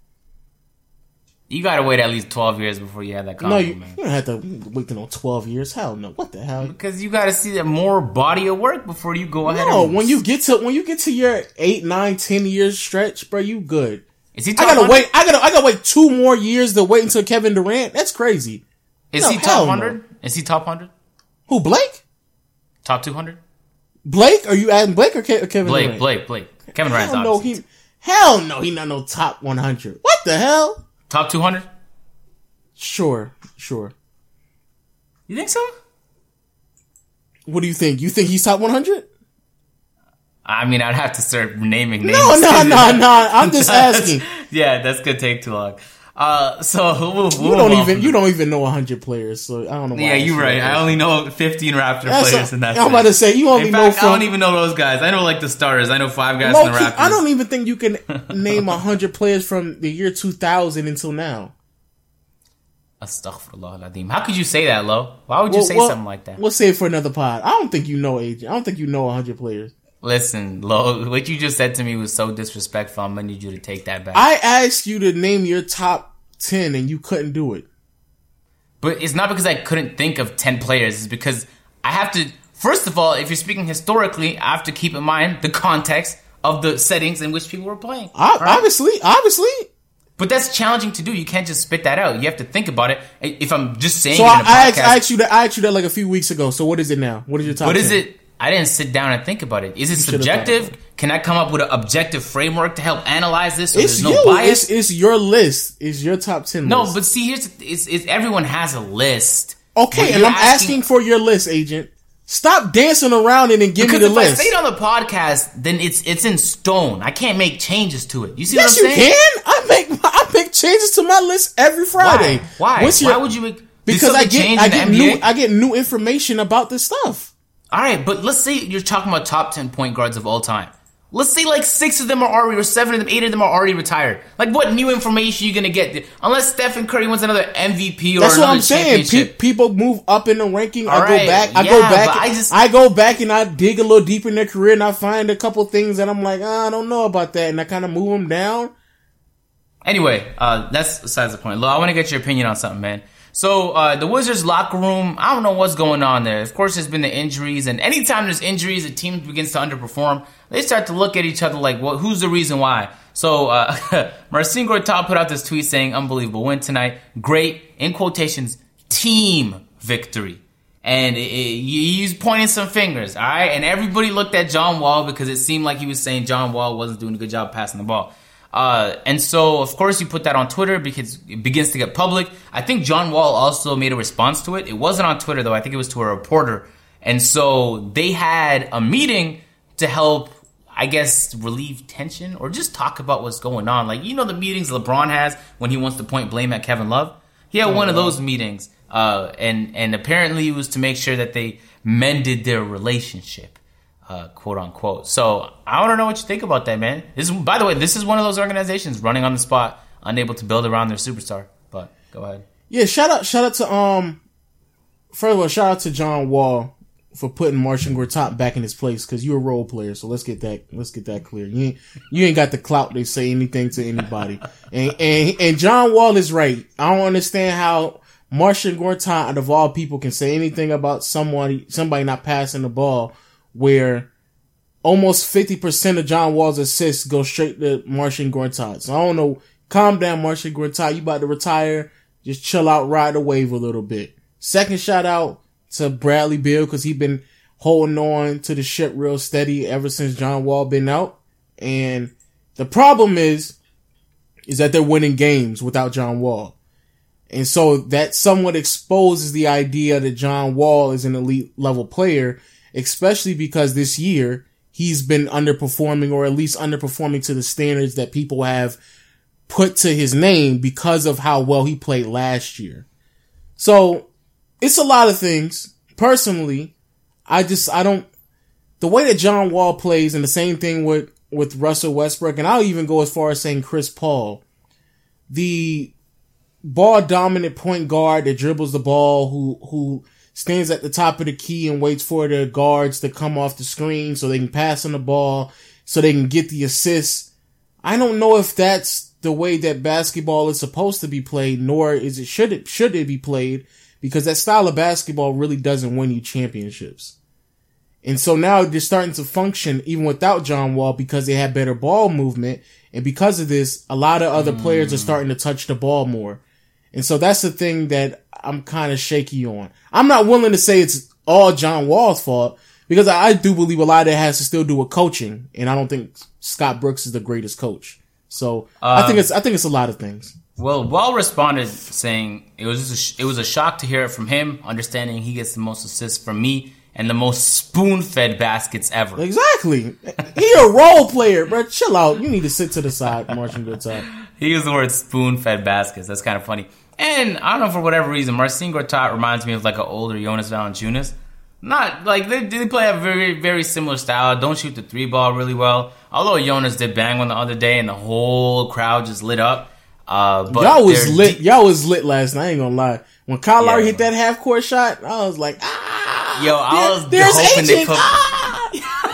You gotta wait at least twelve years before you have that
No, you,
compliment.
you don't have to wait till no twelve years. Hell no. What the hell?
Because you gotta see that more body of work before you go ahead.
No,
and
when you get to when you get to your eight, nine, ten years stretch, bro, you good.
Is he
I
top
gotta
one hundred?
wait. I gotta. I gotta wait two more years to wait until Kevin Durant. That's crazy.
Is
No,
he
hell
top one hundred?
no.
Is he top one hundred?
Who? Blake?
Top two hundred?
Blake? Are you adding Blake or Ke- Kevin
Blake,
Durant?
Blake, Blake. Kevin Durant's
Hell no,
obviously.
he. Hell no, he not no top one hundred. What the hell?
Top two hundred?
Sure, sure.
You think so?
What do you think? You think he's top one hundred?
I mean, I'd have to start naming names.
No, no, no, no. I'm just
That's-
asking.
Yeah, that's gonna take too long. Uh, so we'll, we'll
You
move
don't
on
even.
from
You
that.
don't even know one hundred players, so I don't know. Why
Yeah,
I
you're
asked
right.
that.
I only know fifteen Raptor
That's
players,
a-
and that's
I'm
it.
about to say you only
In
know
fact,
from.
I don't even know those guys. I know like the starters. I know five guys
Low
in the
key,
Raptors.
I don't even think you can name one hundred players from the year two thousand until now.
Astaghfirullah al-Azim. How could you say that, Lo? Why would you
Well,
say
well,
something like that?
We'll save it for another pod. I don't think you know, Agent. I don't think you know one hundred players.
Listen, Lo, what you just said to me was so disrespectful. I'm gonna need you to take that back.
I asked you to name your top ten, and you couldn't do it.
But it's not because I couldn't think of ten players. It's because I have to, first of all, if you're speaking historically, I have to keep in mind the context of the settings in which people were playing.
I,
right?
Obviously, obviously.
But that's challenging to do. You can't just spit that out. You have to think about it. If I'm just saying
So
it
I,
in a
I, asked,
podcast,
I asked you that. I asked you that like a few weeks ago. So what is it now? What is your top?
what is
ten?
it? I didn't sit down and think about it. Is it
You should've
subjective?
thought about
Can I come up with an objective framework to help analyze this so
It's
there's no
you.
bias?
It's, it's your list. It's your top ten.
No,
list.
but see, here's it's, it's everyone has a list.
okay,
When
and
you're
I'm asking, for your list, Agent. Stop dancing around it and give
because
me the
if
list.
I say it on the podcast, then it's it's in stone. I can't make changes to it. You see
Yes,
what I'm
you
saying?
can. I make I make changes to my list every Friday.
Why? Why?
What's
Why
your-
would you make? did
Because I
something
get
change
I
in the
get
N B A?
new I get new information about this stuff.
All right, but let's say you're talking about top ten point guards of all time. Let's say like six of them are already, or seven of them, eight of them are already retired. Like, what new information are you gonna get? Unless Stephen Curry wins another M V P or
That's what
another
I'm saying. Pe-
championship.
people move up in the ranking. I
All
go
right,
back. I
yeah,
go back.
but I
I
just-
I go back and I dig a little deeper in their career and I find a couple things that I'm like, ah, I don't know about that, and I kind of move them down.
Anyway, uh, that's besides the point. Lo, I want to get your opinion on something, man. So, uh, the Wizards locker room, I don't know what's going on there. Of course, there's been the injuries, and anytime there's injuries, a team begins to underperform. They start to look at each other like, well, who's the reason why? So, uh, Marcin Gortat put out this tweet saying, unbelievable win tonight. Great, in quotations, team victory. And it, it, he's pointing some fingers, all right? And everybody looked at John Wall because it seemed like he was saying John Wall wasn't doing a good job passing the ball. Uh, and so, of course, you put that on Twitter because it begins to get public. I think John Wall also made a response to it. It wasn't on Twitter, though. I think it was to a reporter. And so they had a meeting to help, I guess, relieve tension or just talk about what's going on. Like, you know the meetings LeBron has when he wants to point blame at Kevin Love? He had one of those meetings. Uh, and, and apparently it was to make sure that they mended their relationship. Uh, quote unquote. So I don't know what you think about that, man. This is, by the way, this is one of those organizations running on the spot, unable to build around their superstar. But go ahead.
Yeah, shout out, shout out to um. First of all, shout out to John Wall for putting Marcin Gortat back in his place because you're a role player. So let's get that let's get that clear. You ain't, you ain't got the clout to say anything to anybody. and and and John Wall is right. I don't understand how Marcin Gortat, out of all people, can say anything about somebody somebody not passing the ball, where almost fifty percent of John Wall's assists go straight to Marcin Gortat. So I don't know. Calm down, Marcin Gortat. You about to retire. Just chill out, ride the wave a little bit. Second shout out to Bradley Beal because he been holding on to the ship real steady ever since John Wall been out. And the problem is, is that they're winning games without John Wall. And so that somewhat exposes the idea that John Wall is an elite level player, especially because this year he's been underperforming, or at least underperforming to the standards that people have put to his name because of how well he played last year. So it's a lot of things. Personally, I just, I don't, the way that John Wall plays, and the same thing with with Russell Westbrook, and I'll even go as far as saying Chris Paul. The ball dominant point guard that dribbles the ball, who who stands at the top of the key and waits for the guards to come off the screen so they can pass on the ball, so they can get the assist. I don't know if that's the way that basketball is supposed to be played, nor is it should it should it be played, because that style of basketball really doesn't win you championships. And so now they're starting to function even without John Wall because they have better ball movement. And because of this, a lot of other mm. players are starting to touch the ball more. And so that's the thing that I'm kind of shaky on. I'm not willing to say it's all John Wall's fault, because I, I do believe a lot of it has to still do with coaching. And I don't think Scott Brooks is the greatest coach. So um, I think it's, I think it's a lot of things.
Well, Wall responded saying it was just a, it was a shock to hear it from him, understanding he gets the most assists from me and the most spoon-fed baskets ever.
Exactly. He a role player, bro. Chill out. You need to sit to the side, Marcin Gortat.
He used the word spoon-fed baskets. That's kind of funny. And I don't know, for whatever reason, Marcin Gortat reminds me of like an older Jonas Valanciunas. Not like they, they play a very, very similar style. Don't shoot the three ball really well. Although Jonas did bang one the other day and the whole crowd just lit up. Uh, but
y'all was lit. De- y'all was lit last night. I ain't gonna lie. When Kyle Lowry yeah, hit that half court shot, I was like, ah.
Yo, I was
there,
hoping
agent.
they put.
Ah!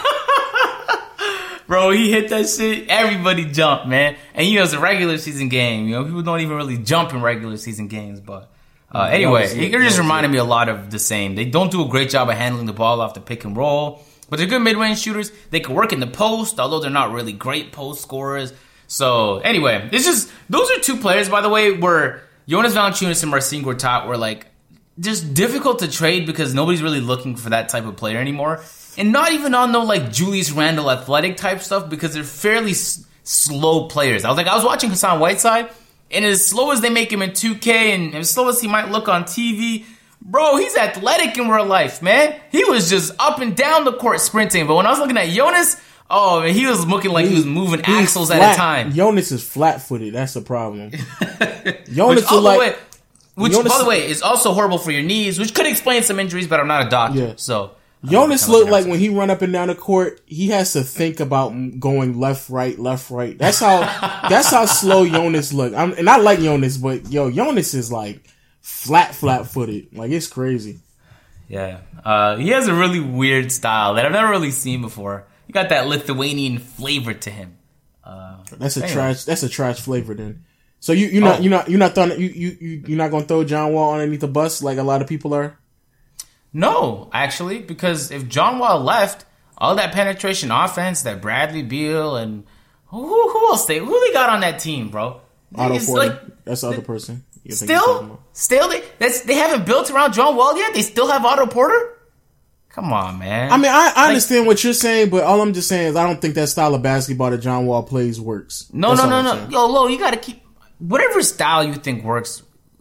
Bro, he hit that shit. Everybody jumped, man. And you know, it's a regular season game. You know, people don't even really jump in regular season games. But uh, anyway, it just reminded me a lot of the same. They don't do a great job of handling the ball off the pick and roll, but they're good mid-range shooters. They can work in the post, although they're not really great post scorers. So anyway, it's just those are two players, by the way, where Jonas Valanciunas and Marcin Gortat were like just difficult to trade because nobody's really looking for that type of player anymore. And not even on no like Julius Randle athletic type stuff, because they're fairly s- slow players. I was like, I was watching Hassan Whiteside, and as slow as they make him in two K and as slow as he might look on T V, bro, he's athletic in real life, man. He was just up and down the court sprinting. But when I was looking at Jonas, oh man, he was looking like he was moving axles
flat.
at a time.
Jonas is flat-footed. That's the problem.
Jonas which, is like, way, which
Jonas,
by the way, is also horrible for your knees, which could explain some injuries. But I'm not a doctor,
yeah.
so.
Jonas looked like when he run up and down the court, he has to think about going left, right, left, right. That's how that's how slow Jonas look. I'm, and I like Jonas, but yo, Jonas is like flat, flat footed. Like, it's crazy.
Yeah, uh, he has a really weird style that I've never really seen before. He got that Lithuanian flavor to him. Uh,
that's a
anyway.
trash. That's a trash flavor. Then, so you you not
oh.
you not you not throwing you you you you're not gonna throw John Wall underneath the bus like a lot of people are.
No, actually, because if John Wall left, all that penetration offense that Bradley Beal and who, who else they who they got on that team, bro?
Otto
it's
Porter.
Like,
that's the other person.
Still, still, they that's they haven't built around John Wall yet. They still have Otto Porter. Come on, man.
I mean, I, I
like,
understand what you're saying, but all I'm just saying is I don't think that style of basketball that John Wall plays works.
No,
that's
no, no, no.
Saying.
Yo, Lo, you got to keep whatever style you think works.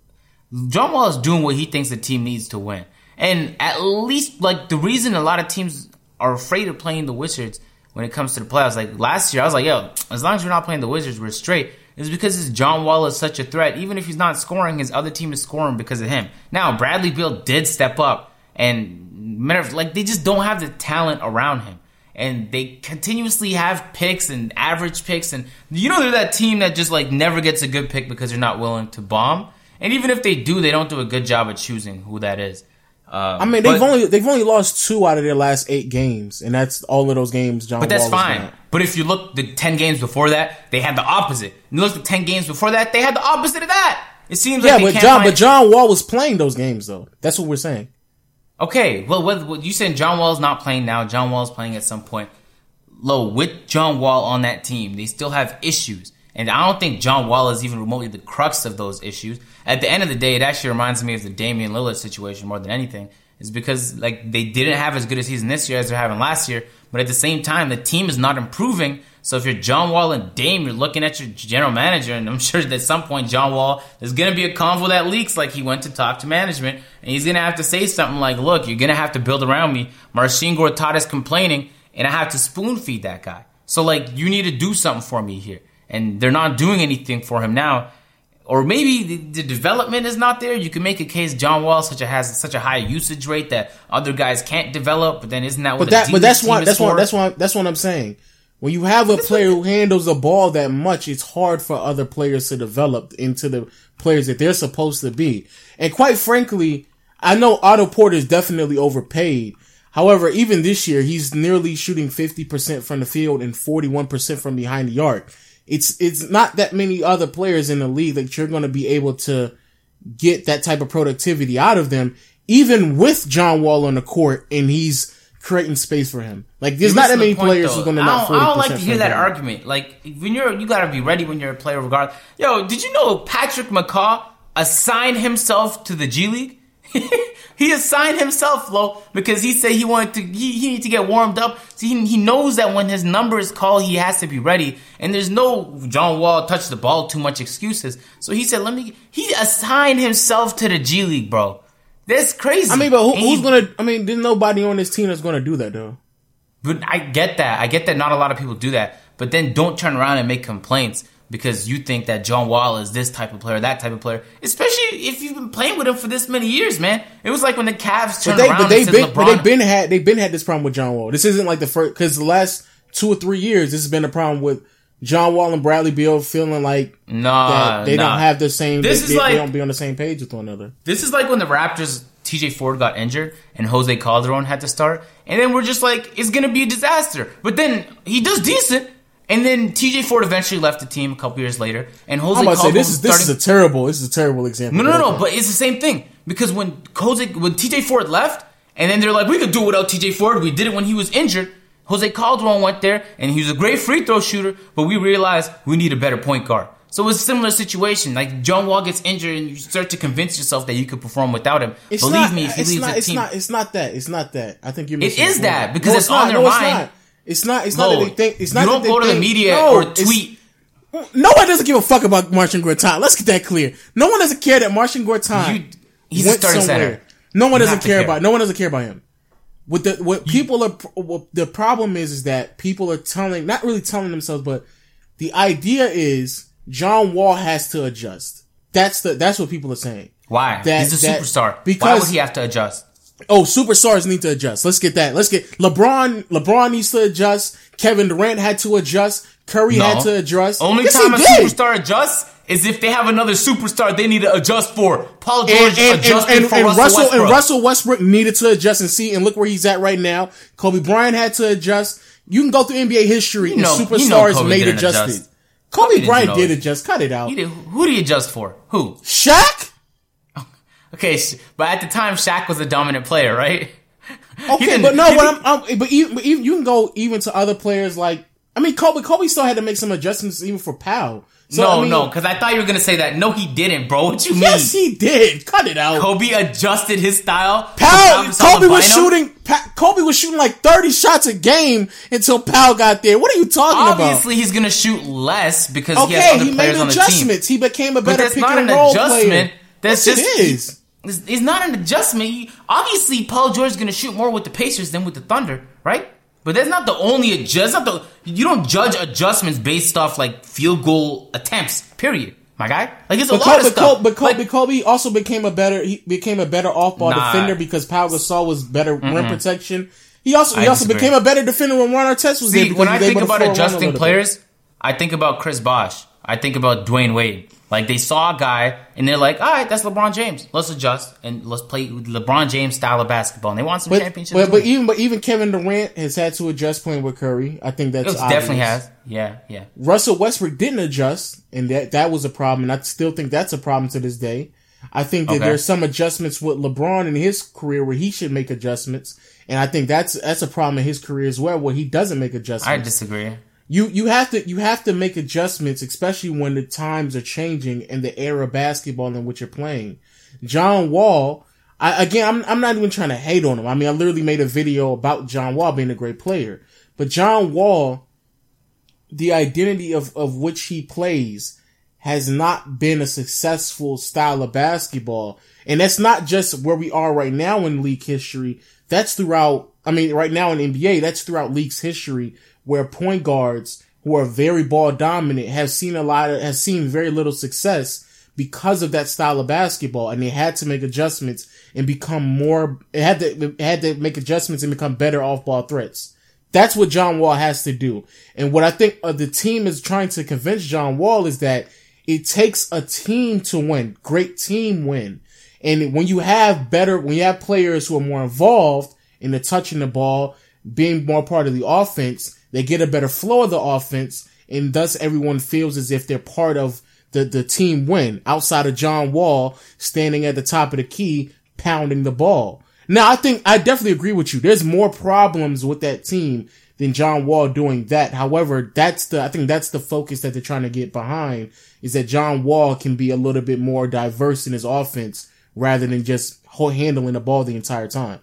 John Wall is doing what he thinks the team needs to win. And at least, like, the reason a lot of teams are afraid of playing the Wizards when it comes to the playoffs, like, last year, I was like, yo, as long as we're not playing the Wizards, we're straight. It's because his John Wall is such a threat. Even if he's not scoring, his other team is scoring because of him. Now, Bradley Beal did step up, and, matter of, like, they just don't have the talent around him. And they continuously have picks and average picks, and, you know, they're that team that just, like, never gets a good pick because they're not willing to bomb. And even if they do, they don't do a good job of choosing who that is. Um,
I mean, they've but, only they've only lost two out of their last eight games, and that's all of those games. John,
but that's
Wall
fine.
Down.
But if you look the ten games before that, they had the opposite. And you look at the ten games before that, they had the opposite of that. It seems
yeah,
like they
but
can't
John,
find...
but John Wall was playing those games though. That's what we're saying.
Okay, well, what, what you said John Wall's not playing now. John Wall's playing at some point. Low with John Wall on that team, they still have issues. And I don't think John Wall is even remotely the crux of those issues. At the end of the day, it actually reminds me of the Damian Lillard situation more than anything. Is because like they didn't have as good a season this year as they're having last year, but at the same time, the team is not improving. So if you're John Wall and Dame, you're looking at your general manager, and I'm sure that at some point John Wall is going to be a convo that leaks like he went to talk to management, and he's going to have to say something like, look, you're going to have to build around me. Marcin Gortat is complaining, and I have to spoon feed that guy. So like you need to do something for me here. And they're not doing anything for him now. Or maybe the, the development is not there. You can make a case John Wall such a, has such a high usage rate that other guys can't develop. But then isn't that what?
But that,
a
but that's
team
why
is
that's
for?
why that's why that's what I'm saying. When you have a player who handles the ball that much, it's hard for other players to develop into the players that they're supposed to be. And quite frankly, I know Otto Porter is definitely overpaid. However, even this year, he's nearly shooting fifty percent from the field and forty-one percent from behind the arc. It's, it's not that many other players in the league that you're going to be able to get that type of productivity out of them, even with John Wall on the court, and he's creating space for him. Like, there's not that many point, players though. who's going to knock forty percent.
I don't like to hear that him. argument. Like, when you're, you gotta be ready when you're a player regardless. Yo, did you know Patrick McCaw assigned himself to the G League? He assigned himself, Flo, because he said he wanted to, he, he needed to get warmed up. So he, he knows that when his number is called, he has to be ready. And there's no John Wall touched the ball too much excuses. So he said, let me, he assigned himself to the G League, bro. That's crazy.
I mean, but who, who's gonna, I mean, there's nobody on this team that's gonna do that, though.
But I get that. I get that not a lot of people do that. But then don't turn around and make complaints because you think that John Wall is this type of player, that type of player. Especially if you've been playing with him for this many years, man. It was like when the Cavs turned
they,
around
but
and said
been,
LeBron.
But they've been had, they've been had this problem with John Wall. This isn't like the first, because the last two or three years, this has been a problem with John Wall and Bradley Beal feeling like
nah,
that they
nah.
don't have the same,
this
they,
is
they,
like,
they don't be on the same page with one another.
This is like when the Raptors, T J Ford got injured and Jose Calderon had to start. And then we're just like, it's going to be a disaster. But then he does decent. And then T J Ford eventually left the team a couple years later. And Jose
I'm about
Calderon
to say, this is, this
starting...
is a terrible, this is a terrible example.
No, no, no, no, but it's the same thing. Because when Jose, when T J Ford left, and then they're like, we could do it without T J Ford. We did it when he was injured. Jose Calderon went there, and he was a great free throw shooter, but we realized we need a better point guard. So it's a similar situation. Like, John Wall gets injured, and you start to convince yourself that you could perform without him.
It's
Believe
not,
me, if he
it's
leaves
not,
the
it's
team...
Not, it's not that. It's not that. I think you're
It
missing
is that, because
no,
it's,
it's
on
not,
their
no,
mind.
It's not. It's not, it's
no,
not that they think, it's not
you
that
don't
they
go to
think,
the media
no,
or tweet.
No one doesn't give a fuck about Marcin Gortat. Let's get that clear. No one doesn't care that Marcin Gortat
He's
went
a starting
somewhere.
center.
No one
You
doesn't care,
care
about. No one doesn't care about him. What the what you, people are what the problem is is that people are telling, not really telling themselves, but the idea is John Wall has to adjust. That's the that's what people are saying.
Why?
That,
He's a
that,
superstar.
Because,
Why would he have to adjust?
Oh, superstars need to adjust. Let's get that. Let's get LeBron. LeBron needs to adjust. Kevin Durant had to adjust. Curry
no.
had to adjust.
Only
yes,
time a
did.
superstar adjusts is if they have another superstar they need to adjust for. Paul George
and, and,
adjusted
and, and,
for
and
Russell,
Russell
Westbrook.
And Russell Westbrook needed to adjust and see, and look where he's at right now. Kobe Bryant had to adjust. You can go through N B A history
you know,
and superstars
you know Kobe
made
didn't
adjusted.
Adjust.
Kobe,
Kobe
Bryant
you know
did
it.
adjust. Cut it out.
He did. Who did he adjust for? Who?
Shaq?
Okay, but at the time, Shaq was a dominant player, right?
Okay, but no, but, I'm, I'm, but, even, but even you can go even to other players like, I mean, Kobe. Kobe still had to make some adjustments even for Powell. So,
no,
I mean,
no, because I thought you were gonna say that. No, he didn't, bro. What you
yes,
mean?
Yes, he did. Cut it out.
Kobe adjusted his style.
Powell, Kobe was shooting. Pa- Kobe was shooting like thirty shots a game until Powell got there. What are you talking
Obviously,
about?
Obviously, he's gonna shoot less because
okay,
he has other
he
players
made
on the team.
adjustments. He became a better pick and
an
roll
adjustment.
player.
That's
yes,
just
it is.
It's, it's not an adjustment. He, obviously, Paul George is gonna shoot more with the Pacers than with the Thunder, right? But that's not the only adjust. Not the you don't judge adjustments based off like field goal attempts. Period, my guy. Like it's a
but
lot
Kobe,
of stuff.
But Kobe,
like,
Kobe also became a better. He became a better off ball
nah.
defender because Pau Gasol was better mm-hmm. rim protection. He also he
I
also
disagree.
became a better defender when Ron Artest was
See,
there. Because
when
he
I
was
think
able to
about
floor
adjusting
bit.
players, I think about Chris Bosh. I think about Dwayne Wade. Like, they saw a guy, and they're like, all right, that's LeBron James. Let's adjust, and let's play LeBron James style of basketball. And they want some
but,
championships.
But, but even but even Kevin Durant has had to adjust playing with Curry. I think that's
it
obvious.
definitely has. Yeah, yeah.
Russell Westbrook didn't adjust, and that, that was a problem, and I still think that's a problem to this day. I think that
okay.
there's some adjustments with LeBron in his career where he should make adjustments, and I think that's that's a problem in his career as well, where he doesn't make adjustments.
I disagree.
You you have to you have to make adjustments, especially when the times are changing and the era of basketball in which you're playing. John Wall, I, again, I'm I'm not even trying to hate on him. I mean, I literally made a video about John Wall being a great player, but John Wall, the identity of of which he plays, has not been a successful style of basketball, and that's not just where we are right now in league history. That's throughout. I mean, right now in N B A, that's throughout league's history, where point guards who are very ball dominant have seen a lot of, have seen very little success because of that style of basketball, and they had to make adjustments and become more, it had to, it had to make adjustments and become better off ball threats. That's what John Wall has to do. And what I think uh, the team is trying to convince John Wall is that it takes a team to win. Great team win. And when you have better, when you have players who are more involved in the touching the ball, being more part of the offense, they get a better flow of the offense, and thus everyone feels as if they're part of the, the team win, outside of John Wall standing at the top of the key, pounding the ball. Now, I think, I definitely agree with you. There's more problems with that team than John Wall doing that. However, that's the, I think that's the focus that they're trying to get behind, is that John Wall can be a little bit more diverse in his offense rather than just handling the ball the entire time.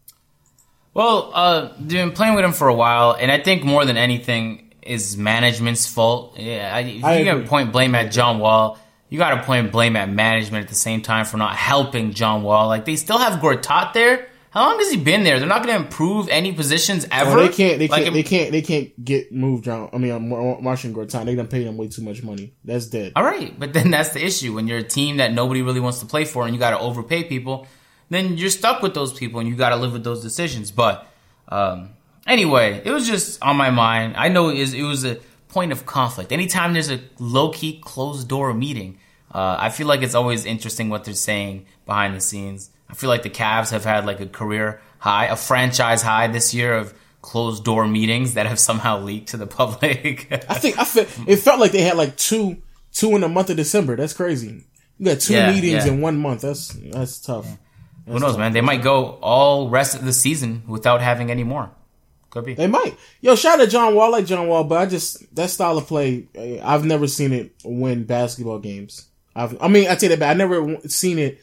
Well, uh, they've been playing with him for a while, and I think more than anything is management's fault. Yeah, I, if
I
you got
agree.
to point blame at John Wall, you got to point blame at management at the same time for not helping John Wall. Like, they still have Gortat there. How long has he been there? They're not going to improve any positions ever.
Well, they can't. They
Like,
can't. They can't. They can't get moved. John. I mean, uh, Mar- Martian Gortat. They done paid him way too much money. That's dead.
All right, but then that's the issue. When you're a team that nobody really wants to play for and you got to overpay people, then you're stuck with those people and you got to live with those decisions. But um, anyway, it was just on my mind. I know it was, it was a point of conflict. Anytime there's a low-key, closed-door meeting, uh, I feel like it's always interesting what they're saying behind the scenes. I feel like the Cavs have had like a career high, a franchise high this year of closed-door meetings that have somehow leaked to the public.
I think I felt it felt like they had like two two in the month of December. That's crazy. You got two
Yeah,
meetings
yeah.
in one month. That's that's tough.
Who knows,
tough.
man? They might go all rest of the season without having any more. Could be.
They might. Yo, shout out to John Wall. I like John Wall, but I just that style of play. I've never seen it win basketball games. I've, I mean, I take that back. I never seen it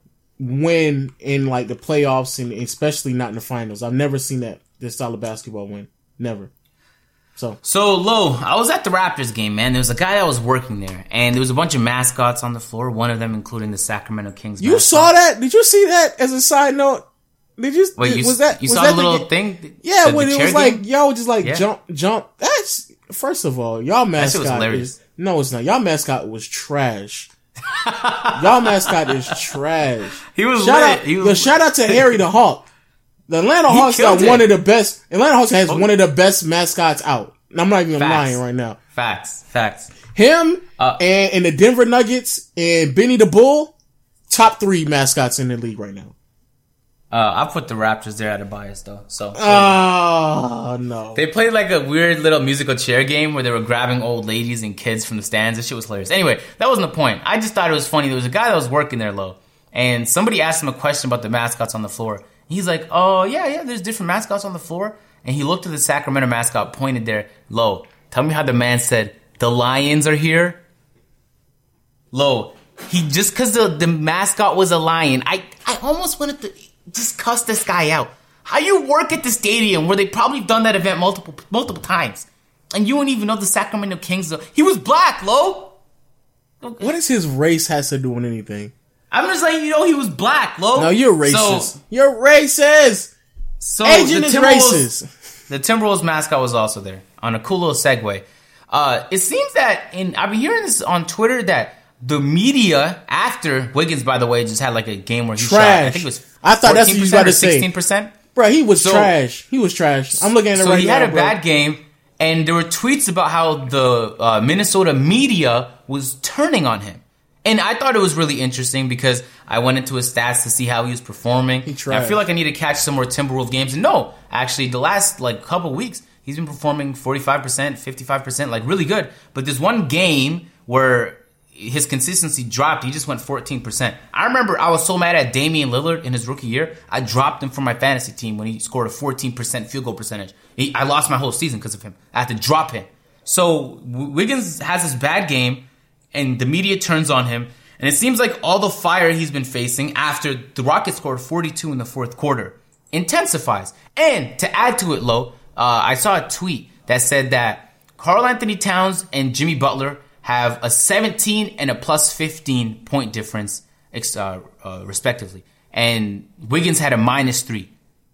win in like the playoffs, and especially not in the finals. I've never seen that this style of basketball win. Never. So,
So, Lo, I was at the Raptors game, man. There was a guy that was working there, and there was a bunch of mascots on the floor, one of them including the Sacramento Kings
you
mascot.
saw that? Did you see that? As a side note, did you?
Wait, you,
was that?
you
was
saw
that
the little
ga-
thing?
Yeah,
The-
when
the
it
chair
was like,
game?
yo, just like
Yeah.
jump, jump. That's first of all, y'all
shit
mascot
was hilarious.
is no, it's not. Y'all mascot was trash. Y'all mascot is trash.
He was
Shout
lit.
out,
He was
yo, shout out to Harry the Hawk. The Atlanta
He
Hawks got
killed
one
it.
of the best. Atlanta Hawks has one of the best mascots out. And I'm not even
Facts.
lying right now.
Facts, facts.
Him
Uh,
and, and the Denver Nuggets and Benny the Bull, top three mascots in the league right now.
Uh, I put the Raptors there out of bias, though. So
Oh, no.
they played like a weird little musical chair game where they were grabbing old ladies and kids from the stands. This shit was hilarious. Anyway, that wasn't the point. I just thought it was funny. There was a guy that was working there, Lo, and somebody asked him a question about the mascots on the floor. He's like, oh, yeah, yeah, there's different mascots on the floor. And he looked at the Sacramento mascot, pointed there. Lo, tell me how the man said, the Lions are here? Lo, he just because the, the mascot was a lion, I, I almost wanted to just cuss this guy out. How you work at the stadium where they probably done that event multiple multiple times, and you don't even know the Sacramento Kings? He was black, Lo.
What does his race has to do with anything?
I'm just letting you know he was black, Lo.
No, you're racist.
So,
you're racist.
so
Asian
the
is
Timberwolves,
racist.
the Timberwolves mascot was also there on a cool little segue. Uh, it seems that in I've been hearing this on Twitter that the media after Wiggins, by the way, just had like a game where he shot. I
Trash.
think it was
I thought that's what you was about to
or
say.
sixteen percent.
Bro, he was
So-
trash. He was trash. I'm looking at it
So
right
he
now,
had a
bro.
bad game, and there were tweets about how the uh, Minnesota media was turning on him. And I thought it was really interesting because I went into his stats to see how he was performing.
He
And
tried.
I feel like I need to catch some more Timberwolves games. And no, actually, the last like couple weeks, he's been performing forty-five percent, fifty-five percent, like really good. But there's one game where his consistency dropped. He just went fourteen percent. I remember I was so mad at Damian Lillard in his rookie year. I dropped him from my fantasy team when he scored a fourteen percent field goal percentage. He, I lost my whole season because of him. I had to drop him. So Wiggins has this bad game, and the media turns on him. And it seems like all the fire he's been facing after the Rockets scored forty-two in the fourth quarter intensifies. And to add to it, Lo, uh, I saw a tweet that said that Karl Anthony Towns and Jimmy Butler have a seventeen and a plus fifteen point difference, uh, uh, respectively. And Wiggins had a minus three.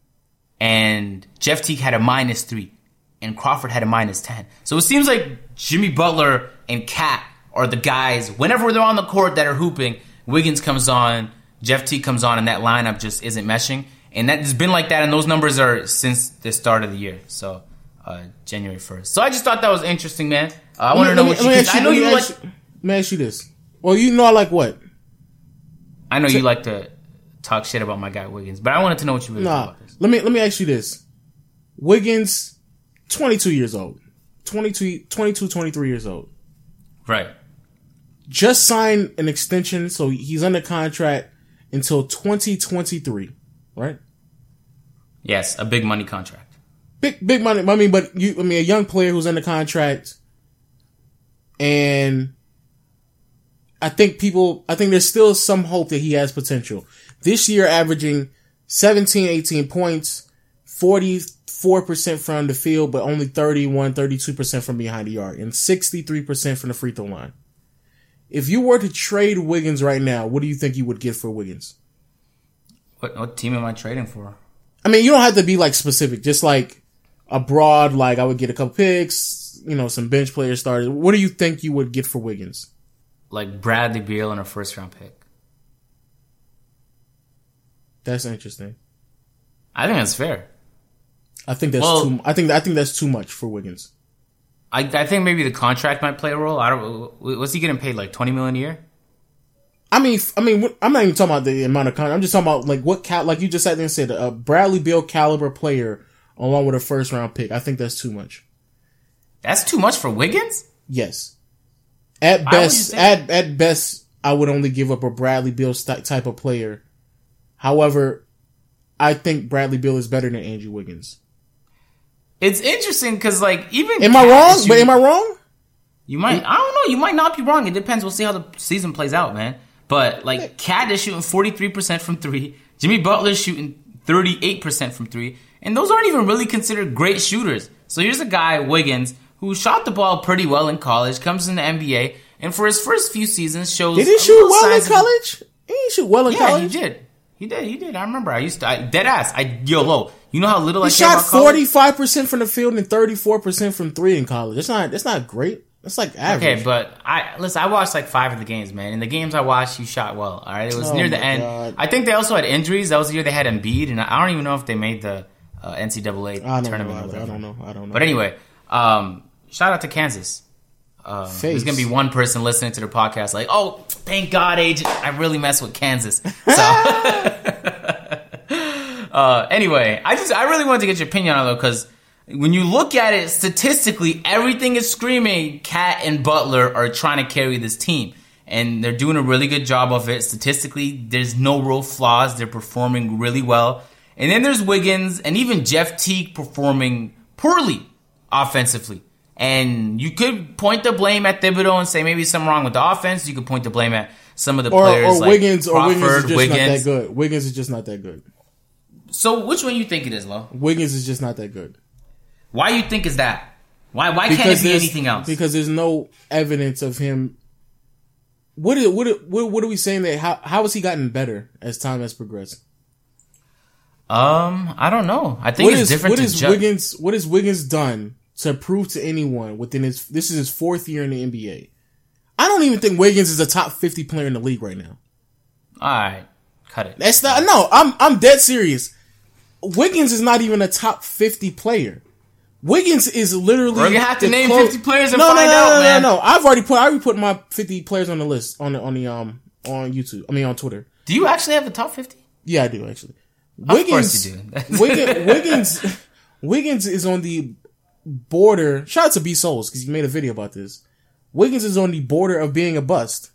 And Jeff Teague had a minus three. And Crawford had a minus ten. So it seems like Jimmy Butler and Cat are the guys, whenever they're on the court that are hooping, Wiggins comes on, Jeff Teague comes on, and that lineup just isn't meshing. And that has been like that, and those numbers are since the start of the year. So uh, January first. So I just thought that was interesting, man. Uh, I want to know what you. I know you like.
Let me ask you this. Well, you know I like what?
I know you like to talk shit about my guy Wiggins, but I wanted to know what you really
nah,
think about this.
Let me let me ask you this. Wiggins, twenty-two years old. twenty-two, twenty-two, twenty-three years old.
Right.
Just signed an extension, so he's under contract until twenty twenty-three, right?
Yes, a big money contract.
Big big money. I mean, but you I mean a young player who's under contract, and I think people I think there's still some hope that he has potential. This year averaging seventeen, eighteen points, forty-four percent from the field, but only thirty-one, thirty-two percent from behind the arc, and sixty-three percent from the free throw line. If you were to trade Wiggins right now, what do you think you would get for Wiggins?
What, what team am I trading for?
I mean, you don't have to be like specific, just like a broad, like I would get a couple picks, you know, some bench players started. What do you think you would get for Wiggins?
Like Bradley Beal and a first round pick.
That's interesting.
I think that's fair.
I think that's
well,
too. I think I think that's too much for Wiggins.
I I think maybe the contract might play a role. I don't. Was he getting paid like twenty million a year?
I mean, I mean, I'm not even talking about the amount of contract. I'm just talking about like what cal. Like you just sat there and said, a Bradley Beal caliber player along with a first round pick. I think that's too much.
That's too much for Wiggins?
Yes. At best, at at best, I would only give up a Bradley Beal st- type of player. However, I think Bradley Beal is better than Andrew Wiggins.
It's interesting because, like, even
am I wrong? But am I wrong?
You might. I don't know. You might not be wrong. It depends. We'll see how the season plays out, man. But like, Cat is shooting forty-three percent from three. Jimmy Butler's shooting thirty-eight percent from three, and those aren't even really considered great shooters. So here's a guy, Wiggins, who shot the ball pretty well in college, comes in the N B A, and for his first few seasons shows.
Did he shoot well in college? He didn't shoot well in
yeah,
college.
Yeah, he did. He did. He did. I remember. I used to. I, dead ass. I yo low. You know how little
he
I care
shot
about college?
forty-five percent from the field and thirty-four percent from three in college. That's not. That's not great. That's like average.
Okay, but I listen. I watched like five of the games, man. In the games I watched, he shot well. All right, it was
oh
near the end.
God.
I think they also had injuries. That was the year they had Embiid, and I don't even know if they made the uh, N C double A
I
tournament.
Know,
or whatever.
I don't know. I don't know.
But anyway, um, shout out to Kansas. Um, there's gonna be one person listening to the podcast like, "Oh, thank God, agent! I really mess with Kansas." So, uh, anyway, I just I really wanted to get your opinion on it though, because when you look at it statistically, everything is screaming Cat and Butler are trying to carry this team. And they're doing a really good job of it. Statistically, there's no real flaws. They're performing really well. And then there's Wiggins and even Jeff Teague performing poorly offensively. And you could point the blame at Thibodeau and say maybe something wrong with the offense. You could point the blame at some of the
or,
players
or
like
Wiggins,
Crawford,
or Wiggins is just
Wiggins.
not that good. Wiggins is just not that good.
So which one you think it is, Lo?
Wiggins is just not that good.
Why you think is that? Why why
because
can't it be anything else?
Because there's no evidence of him. What is, what what what are we saying that how how has he gotten better as time has progressed?
Um, I don't know. I think
what
it's
is,
different.
What
to
is
ju-
Wiggins? What has Wiggins done to prove to anyone within his? This is his fourth year in the N B A. I don't even think Wiggins is a top fifty player in the league right now.
All right, cut it.
That's not. No, I'm I'm dead serious. Wiggins is not even a top fifty player. Wiggins is literally.
We're gonna have to name
clo-
fifty players and
no,
find
no, no,
out,
no,
man.
No, no, I've already put. I already put my fifty players on the list on the on the um on YouTube. I mean on Twitter.
Do you actually have the top fifty?
Yeah, I do actually.
Of
Wiggins,
course you do.
Wiggins, Wiggins, Wiggins is on the border. Shout out to B Souls because he made a video about this. Wiggins is on the border of being a bust.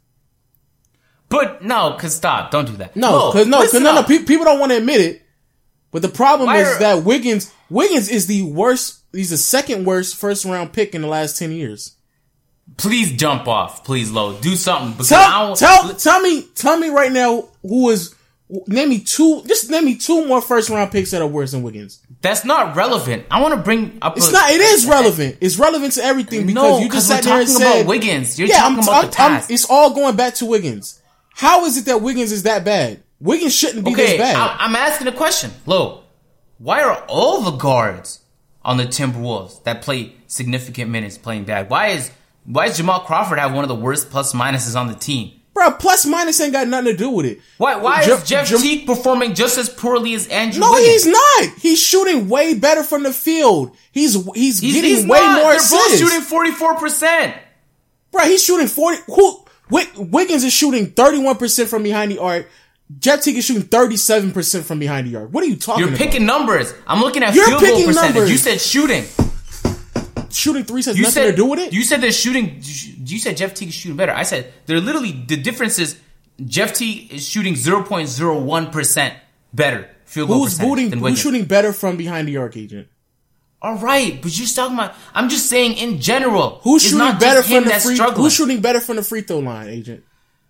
But no, cause stop, don't do that.
No, because no, because no, no, pe- people don't want to admit it. But the problem
Why
is
are-
that Wiggins, Wiggins is the worst. He's the second worst first round pick in the last ten years.
Please jump off, please, Lo. Do something. Because
Tell,
I
tell, tell me, tell me right now who is. Name me two. Just name me two more first round picks that are worse than Wiggins.
That's not relevant. I want to bring up.
It's
a,
not. It is relevant. It's relevant to everything because
no,
you just
we're
sat there and
talking
said
about Wiggins. You're
yeah,
talking
I'm,
about
I'm,
the past.
I'm, it's all going back to Wiggins. How is it that Wiggins is that bad? Wiggins shouldn't be
Okay,
this bad.
I, I'm asking a question, Lo. Why are all the guards on the Timberwolves that play significant minutes playing bad? Why is why does Jamal Crawford have one of the worst plus minuses on the team?
Bro, plus minus ain't got nothing to do with it.
Why? Why
Jeff,
is Jeff
Jeff,
Teague performing just as poorly as Andrew
No,
Wiggins?
he's not. He's shooting way better from the field. He's he's,
He's,
getting
he's
way
not.
more
They're
assists.
both shooting forty-four percent.
Bro, he's shooting forty. Who? Wiggins is shooting thirty-one percent from behind the arc. Jeff Teague is shooting thirty-seven percent from behind the arc. What are you talking
You're
about?
picking numbers. I'm looking at
You're
field goal
picking
percentage.
numbers.
You said shooting.
Shooting threes has
You
nothing
said
to do with it?
You said they're shooting. You said Jeff Teague is shooting better. I said they're literally the difference is Jeff Teague is shooting zero point zero one percent better field goal
Who's
percentage
booting?
than
Who's
Wiggins.
shooting better from behind the arc, agent?
All right, but you're just talking about. I'm just saying in general.
Who's
it's
shooting
not
better
just him
from the
that's
free?
struggling.
Who's shooting better from the free throw line, agent?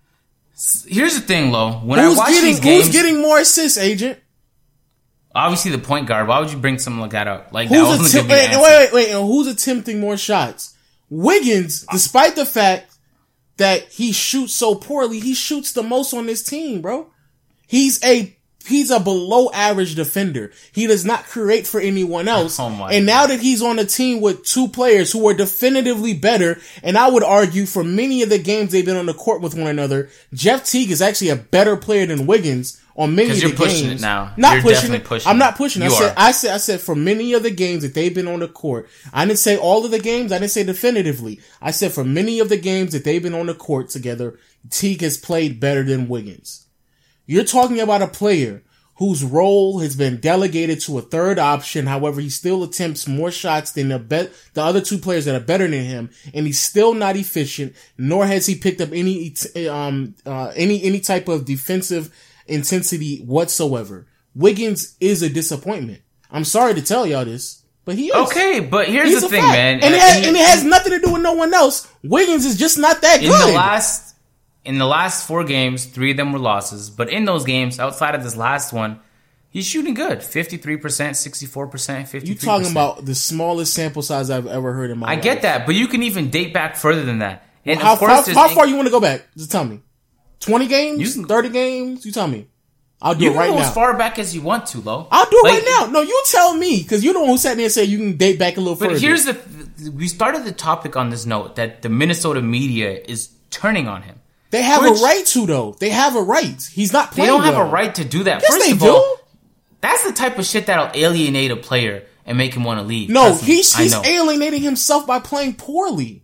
Here's the thing, Lo. When
Who's
I watch
getting?
these games,
Who's getting more assists, agent?
obviously the point guard. Why would you bring something like that up? Like that
Who's
wasn't
attempt-
gonna be the
wait,
answer.
wait, wait, wait, and who's attempting more shots? Wiggins, despite the fact that he shoots so poorly, he shoots the most on this team, bro. He's a he's a below average defender. He does not create for anyone else.
Oh my
and now that he's on a team with two players who are definitively better, and I would argue for many of the games they've been on the court with one another, Jeff Teague is actually a better player than Wiggins on many of the
you're pushing
games.
it now.
Not
You're
pushing
definitely
it.
pushing
I'm
it.
not pushing. I
You
said
are.
I said I said for many of the games that they've been on the court. I didn't say all of the games. I didn't say definitively. I said for many of the games that they've been on the court together, Teague has played better than Wiggins. You're talking about a player whose role has been delegated to a third option. However, he still attempts more shots than the be- the other two players that are better than him, and he's still not efficient. Nor has he picked up any um uh, any any type of defensive intensity whatsoever. Wiggins is a disappointment. I'm sorry to tell y'all this, but he is.
Okay, but here's
He's
the
a
thing,
fact.
man.
And it, has, and it has nothing to do with no one else. Wiggins is just not that
in
good.
the last in the last four games, three of them were losses. But in those games, outside of this last one, he's shooting good. fifty-three percent, sixty-four percent, fifty-three percent.
You talking about the smallest sample size I've ever heard in my
I
life.
get that, but you can even date back further than that. And
How,
of course,
how,
there's
how
in-
far you want to go back? Just tell me. twenty games?
You can-
thirty games? You tell me. I'll do
you
it
can
right
go
now.
as far back as you want to, Lo.
I'll do it
Like,
right now. No, you tell me, because you're the one who sat there and said you can date back a little
But
further.
here's the we started the topic on this note that the Minnesota media is turning on him.
they have
which-
a right to, though. They have a right. He's not
They
playing
don't have
well.
a right to do that.
Yes,
First
they
of
do.
all, that's the type of shit that'll alienate a player and make him want to leave.
No,
Trust me,
he's,
I
he's
know.
alienating himself by playing poorly.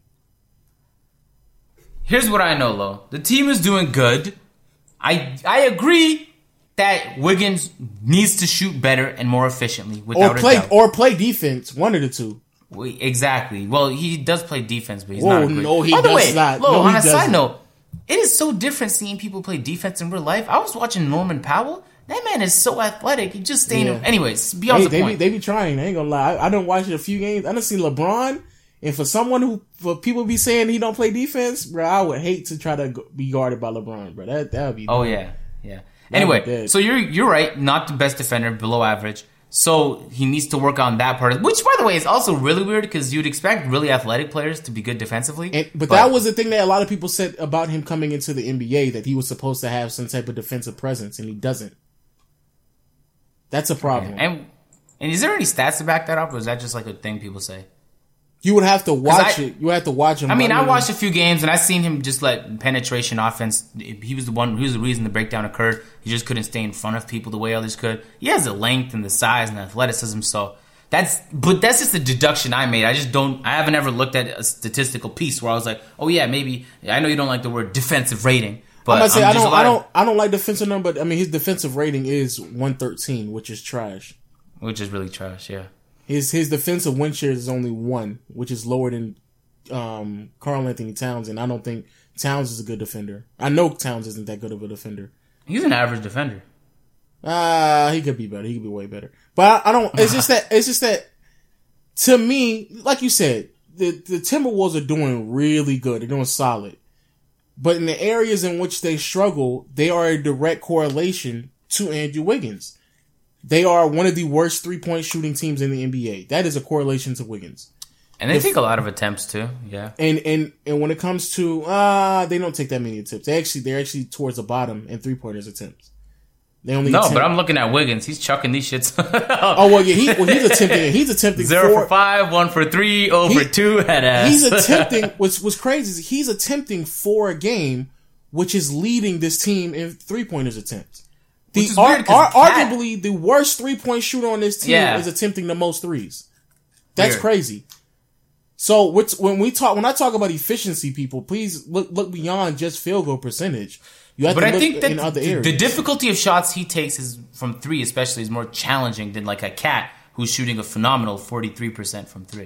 Here's what I know, Lo. The team is doing good. I I agree that Wiggins needs to shoot better and more efficiently. Without
Or play
a doubt.
or play defense. One of the two.
We- exactly. Well, he does play defense, but he's
Whoa,
not. A great.
no, he
By the
does
way,
not.
Lo,
No,
on
he
a side
doesn't.
note, it is so different seeing people play defense in real life. I was watching Norman Powell. That man is so athletic. He just staying.
Yeah.
Anyways, beyond
They,
the
they, be,
point.
they be trying. I ain't gonna lie. I, I done watched a few games. I done seen LeBron. And for someone who, for people be saying he don't play defense, bro, I would hate to try to go- be guarded by LeBron, bro. That that would be.
Oh yeah, yeah.
That'd be
Anyway,
dead.
so you're you're right. Not the best defender, below average. So he needs to work on that part. Which, by the way, is also really weird because you'd expect really athletic players to be good defensively.
And, but, that was the thing that a lot of people said about him coming into the N B A, that he was supposed to have some type of defensive presence, and he doesn't. That's a problem.
and and is there any stats to back that up, or is that just like a thing people say?
You would have to watch
I-
it. You would have to watch him.
I mean, I watched a few games and I seen him just let penetration offense. He was the one. He was the reason the breakdown occurred. He just couldn't stay in front of people the way others could. He has the length and the size and the athleticism. So that's, but that's just a deduction I made. I just don't. I haven't ever looked at a statistical piece where I was like, oh yeah, maybe. I know you don't like the word defensive rating, but
I'm gonna say
I'm
I
just
don't.
a lot
I
of-
don't. I don't like defensive number. But I mean, his defensive rating is one thirteen, which is trash.
which is really trash. Yeah.
His his defensive win share is only one, which is lower than um, Karl Anthony Towns, and I don't think Towns is a good defender. I know Towns isn't that good of a defender.
He's an average defender.
Ah, uh, he could be better. He could be way better. But I, I don't. It's just that. It's just that. To me, like you said, the the Timberwolves are doing really good. They're doing solid. But in the areas in which they struggle, they are a direct correlation to Andrew Wiggins. They are one of the worst three-point shooting teams in the N B A. That is a correlation to Wiggins.
And they take a lot of attempts too. Yeah.
And and and when it comes to uh they don't take that many attempts. They actually they're actually towards the bottom in three-pointers attempts. They only
No,
attempt-
but I'm looking at Wiggins. He's chucking these shits.
Oh well, yeah, he well, he's attempting. He's attempting
Zero
four,
for five, one for three, over
He-
two head ass.
He's attempting. What's what's crazy is he's attempting four a game, which is leading this team in three-pointers attempts. The
Which is
ar-
weird 'cause
ar-
Cat-
arguably the worst three-point shooter on this team
Yeah.
is attempting the most threes. That's
Weird.
crazy. So what's, when we talk, when I talk about efficiency, people, please look look beyond just field goal percentage. You have
But
to
I
look
think that
in other
the,
areas.
the difficulty of shots he takes is from three, especially, is more challenging than like a Cat who's shooting a phenomenal forty-three percent from three.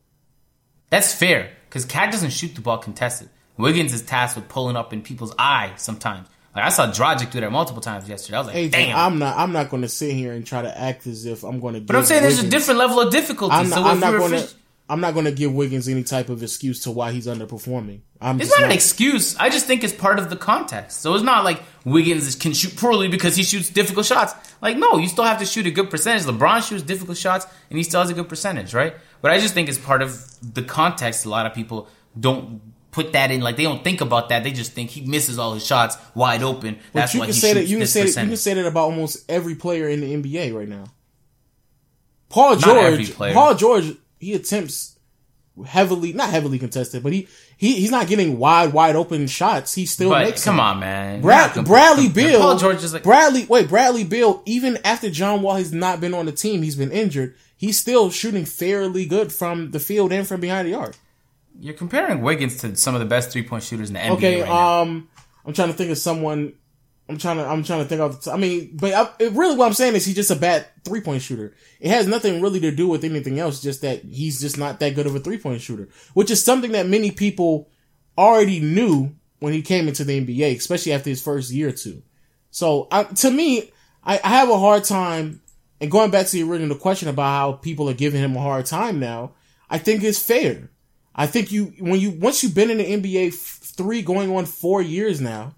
That's fair because Cat doesn't shoot the ball contested. Wiggins is tasked with pulling up in people's eye sometimes. Like I saw Dragic do that multiple times yesterday. I was like,
Hey,
damn.
I'm not. I'm not going to sit here and try to act as if I'm going to.
but I'm saying there's a different level of difficulty.
I'm
so
not, I'm
if
not
you're
going to.
effic-
I'm not going to give Wiggins any type of excuse to why he's underperforming. I'm
It's
just
not an excuse. I just think it's part of the context. So it's not like Wiggins can shoot poorly because he shoots difficult shots. Like, no, you still have to shoot a good percentage. LeBron shoots difficult shots, and he still has a good percentage, right? But I just think it's part of the context. A lot of people don't put that in. Like, they don't think about that. They just think he misses all his shots wide open. That's
But you
why
can
he
say
shoots
that. You can
this
say that. You
percentage.
can say that about almost every player in the N B A right now. Paul
Not every
George.
player.
Paul George. He attempts heavily, not heavily contested, but he, he he's not getting wide, wide open shots. He still
But
makes
come
them.
on, man.
Brad,
You're not
Bradley
comp-
Beal.
Paul George is like
Bradley. Wait, Bradley Beal. Even after John Wall has not been on the team, he's been injured. He's still shooting fairly good from the field and from behind the arc.
you're comparing Wiggins to some of the best three point shooters in the N B A
Okay,
right now.
um, I'm trying to think of someone. I'm trying to. I'm trying to think of. I mean, but I, it really, what I'm saying is he's just a bad three point shooter. It has nothing really to do with anything else. Just that he's just not that good of a three point shooter, which is something that many people already knew when he came into the N B A, especially after his first year or two. So, I, to me, I, I have a hard time. And going back to the original question about how people are giving him a hard time now, I think it's fair. I think you when you once you've been in the N B A f- three going on four years now,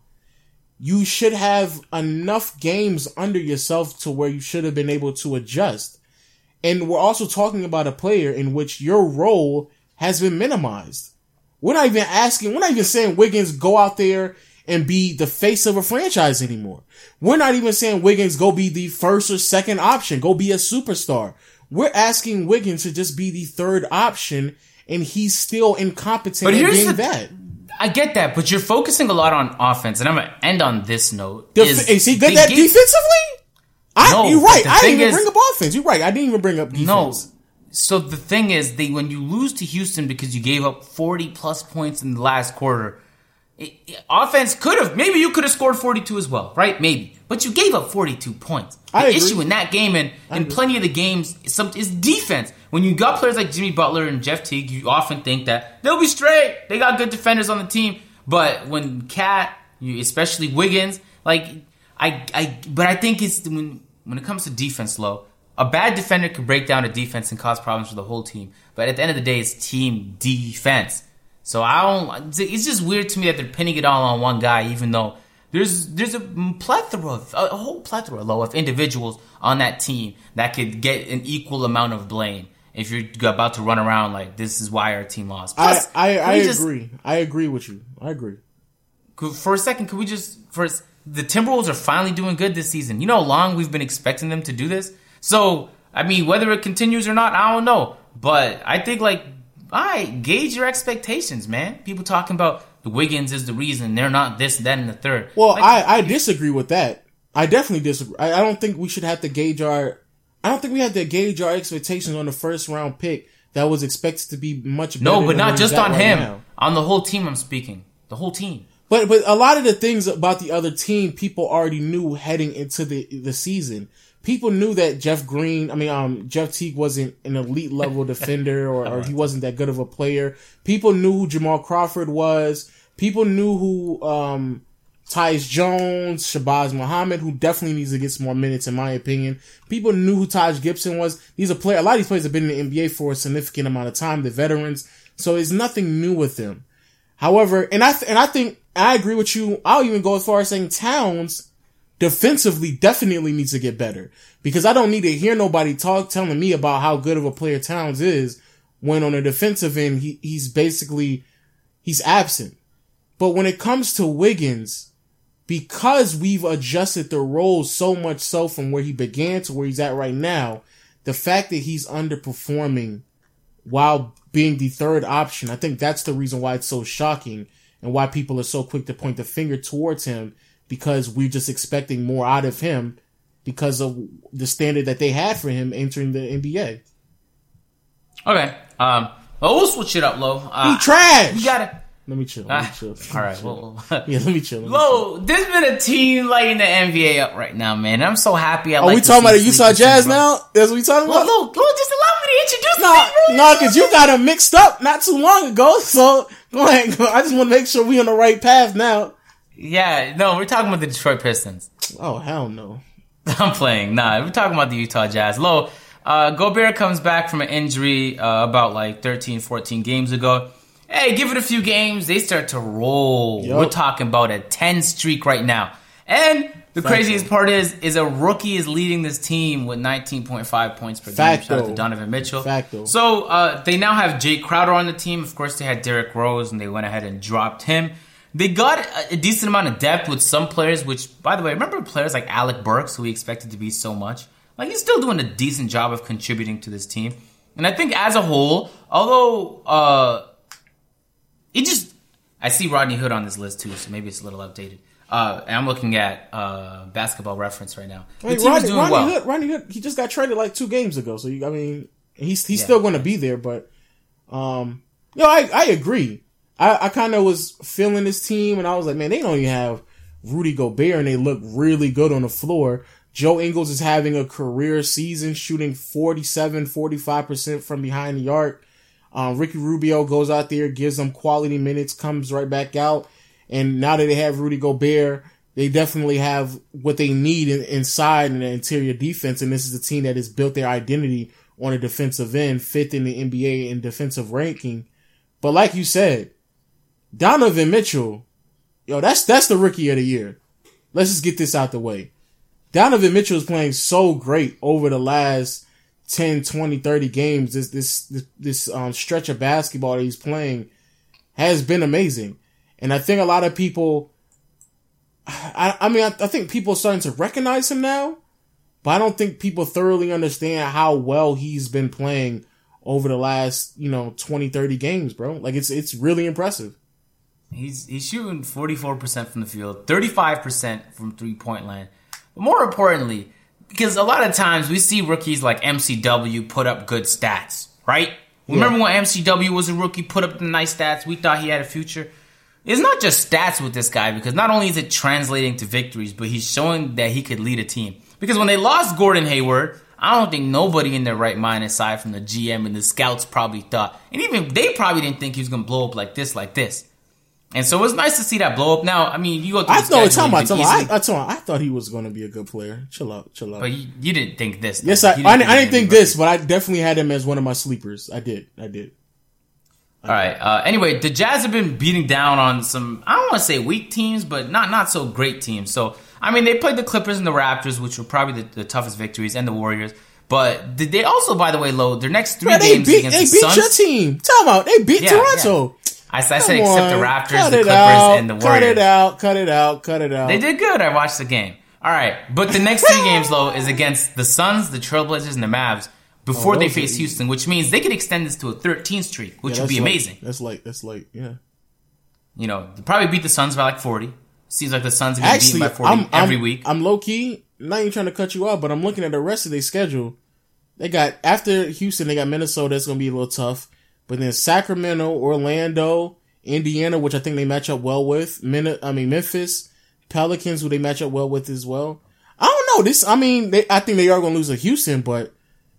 you should have enough games under yourself to where you should have been able to adjust. And we're also talking about a player in which your role has been minimized. We're not even asking, we're not even saying Wiggins go out there and be the face of a franchise anymore. We're not even saying Wiggins go be the first or second option, go be a superstar. We're asking Wiggins to just be the third option, and he's still incompetent
But
at
here's
being
the-
that.
I get that, but you're focusing a lot on offense, and I'm gonna end on this note.
Def-
is
is he good
they
at
gave-
defensively? I,
No,
you're
but
right.
the
I didn't
thing
even
is-
bring up offense. You're right. I didn't even bring up defense.
No. So the thing is, they when you lose to Houston because you gave up forty plus points in the last quarter, it, it- offense could have, maybe you could have scored forty-two as well, right? Maybe. But you gave up forty-two points. The
I agree.
issue in that game and in plenty of the games is, some, is defense. When you got players like Jimmy Butler and Jeff Teague, you often think that they'll be straight. They got good defenders on the team. But when Cat, you, especially Wiggins, like, I, I, but I think it's when, when it comes to defense, low, a bad defender could break down a defense and cause problems for the whole team. But at the end of the day, it's team defense. So I don't, it's just weird to me that they're pinning it all on one guy, even though there's, there's a plethora of, a whole plethora, low, of individuals on that team that could get an equal amount of blame. If you're about to run around like, this is why our team lost. Plus,
I, I,
can
I
we just-
agree. I agree with you. I agree.
Could- For a second, could we just first? The Timberwolves are finally doing good this season. You know how long we've been expecting them to do this. So I mean, whether it continues or not, I don't know. But I think like, all right, gauge your expectations, man. People talking about the Wiggins is the reason they're not this, that, and the third.
Well,
Like,
I, I disagree with that. I definitely disagree. I, I don't think we should have to gauge our. I don't think we have to gauge our expectations on the first round pick that was expected to be much better.
no, but
than
not
where he's
just
at
on
right
him.
now.
On the whole team, I'm speaking. The whole team.
But but a lot of the things about the other team, people already knew heading into the the season. People knew that Jeff Green, I mean, um, Jeff Teague wasn't an elite level defender, or, or he wasn't that good of a player. People knew who Jamal Crawford was. People knew who um, Tyus Jones, Shabazz Muhammad, who definitely needs to get some more minutes, in my opinion. People knew who Taj Gibson was. These are player. A lot of these players have been in the N B A for a significant amount of time. They're veterans, so it's nothing new with them. However, and I th- and I think I agree with you. I'll even go as far as saying Towns defensively definitely needs to get better, because I don't need to hear nobody talk telling me about how good of a player Towns is when on the defensive end he, he's basically he's absent. But when it comes to Wiggins, because we've adjusted the roles so much so from where he began to where he's at right now, the fact that he's underperforming while being the third option, I think that's the reason why it's so shocking. and why people are so quick to point the finger towards him, because we're just expecting more out of him because of the standard that they had for him entering the N B A.
Okay. Um, well, we'll switch it up, Lo. Uh,
he trash!
You gotta...
Let me chill. Let me chill.
Uh, all right. Well,
yeah, let me chill. Let me
Lo,
chill.
there's been a team lighting the N B A up right now, man. I'm so happy. I
Are
like
we
to
talking
see
about the Utah
Sleepers
Jazz
team, bro.
now? That's what we talking
Lo,
about?
Lo, Lo, just allow me to introduce
No,
the team.
no, because you got them mixed up not too long ago. So go ahead. Go. I just want to make sure we on the right path now.
Yeah, no, we're talking about the Detroit Pistons.
Oh, hell no.
I'm playing. Nah, we're talking about the Utah Jazz. Lo, uh, Gobert comes back from an injury uh, about like thirteen, fourteen games ago. Hey, give it a few games, they start to roll.
Yep.
We're talking about a ten streak right now. And the
Facto.
craziest part is, is a rookie is leading this team with nineteen point five points per game. Shout out to
Facto.
Donovan Mitchell.
Facto.
So uh, they now have Jay Crowder on the team. Of course, they had Derrick Rose, and they went ahead and dropped him. They got a decent amount of depth with some players, which, by the way, remember players like Alec Burks, who we expected to be so much? Like, he's still doing a decent job of contributing to this team. And I think as a whole, although... Uh, It just, I see Rodney Hood on this list too, so maybe it's a little outdated. Uh, and I'm looking at uh, Basketball Reference right now. The
I mean,
team
Rodney,
is doing
Rodney
well.
Hood, Rodney Hood, he just got traded like two games ago. So, you, I mean, he's he's
Yeah.
still going to be there. But, um, you know, I, I agree. I, I kind of was feeling this team, and I was like, man, they don't even have Rudy Gobert, and they look really good on the floor. Joe Ingles is having a career season, shooting forty-seven, forty-five percent from behind the arc. Um, Ricky Rubio goes out there, gives them quality minutes, comes right back out. And now that they have Rudy Gobert, they definitely have what they need in, inside in the interior defense. And this is a team that has built their identity on a defensive end, fifth in the N B A in defensive ranking. But like you said, Donovan Mitchell, yo, that's, that's the rookie of the year. Let's just get this out the way. Donovan Mitchell is playing so great over the last ten, twenty, thirty games. This, this, this, this um, stretch of basketball that he's playing has been amazing. And I think a lot of people, I, I mean, I, I think people are starting to recognize him now, but I don't think people thoroughly understand how well he's been playing over the last, you know, twenty, thirty games, bro. Like, it's, it's really impressive.
He's he's shooting forty-four percent from the field, thirty-five percent from three-point land. But more importantly, because a lot of times we see rookies like M C W put up good stats, right?
Yeah.
Remember when M C W was a rookie, put up the nice stats, we thought he had a future? It's not just stats with this guy, because not only is it translating to victories, but he's showing that he could lead a team. Because when they lost Gordon Hayward, I don't think nobody in their right mind, aside from the G M and the scouts, probably thought, and even they probably didn't think he was going to blow up like this, like this. And so it was nice to see that blow up. Now, I mean, you go through
I
the
thought,
schedule,
talking about,
you
talking
can
about,
easily-
I, I, told him, I thought he was going to be a good player. Chill out, chill out.
But you, you didn't think this.
Yes,
though.
I,
You
I,
didn't
didn't, I didn't
he
think
was
this, but I definitely had him as one of my sleepers. I did, I did.
All right. Uh, anyway, the Jazz have been beating down on some, I don't want to say weak teams, but not not so great teams. So, I mean, they played the Clippers and the Raptors, which were probably the, the toughest victories, and the Warriors. But did they also, by the way, Lo, their next three
Bro, they
games
beat,
against
they
the
beat
Suns.
your team. Tell them out. They beat
Yeah,
Toronto.
I, I said
Come
except
on.
the Raptors,
Cut
the
it
Clippers,
out.
and the Warriors.
Cut it out. Cut it out. Cut it out.
They did good. I watched the game. All right. But the next three games, Lo, is against the Suns, the Trailblazers, and the Mavs before
Oh,
they
those are
face
easy.
Houston, which means they could extend this to a thirteen streak, which
Yeah,
would be
that's late.
amazing.
That's late. That's late. Yeah.
You know, they probably beat the Suns by like forty. Seems like the Suns are getting
Actually,
beaten by forty
I'm,
every
I'm,
week.
I'm low key, not even trying to cut you off, but I'm looking at the rest of their schedule. They got, after Houston, they got Minnesota. That's going to be a little tough. But then Sacramento, Orlando, Indiana, which I think they match up well with. Min- I mean, Memphis, Pelicans, who they match up well with as well. I don't know. This, I mean, they, I think they are going to lose to Houston, but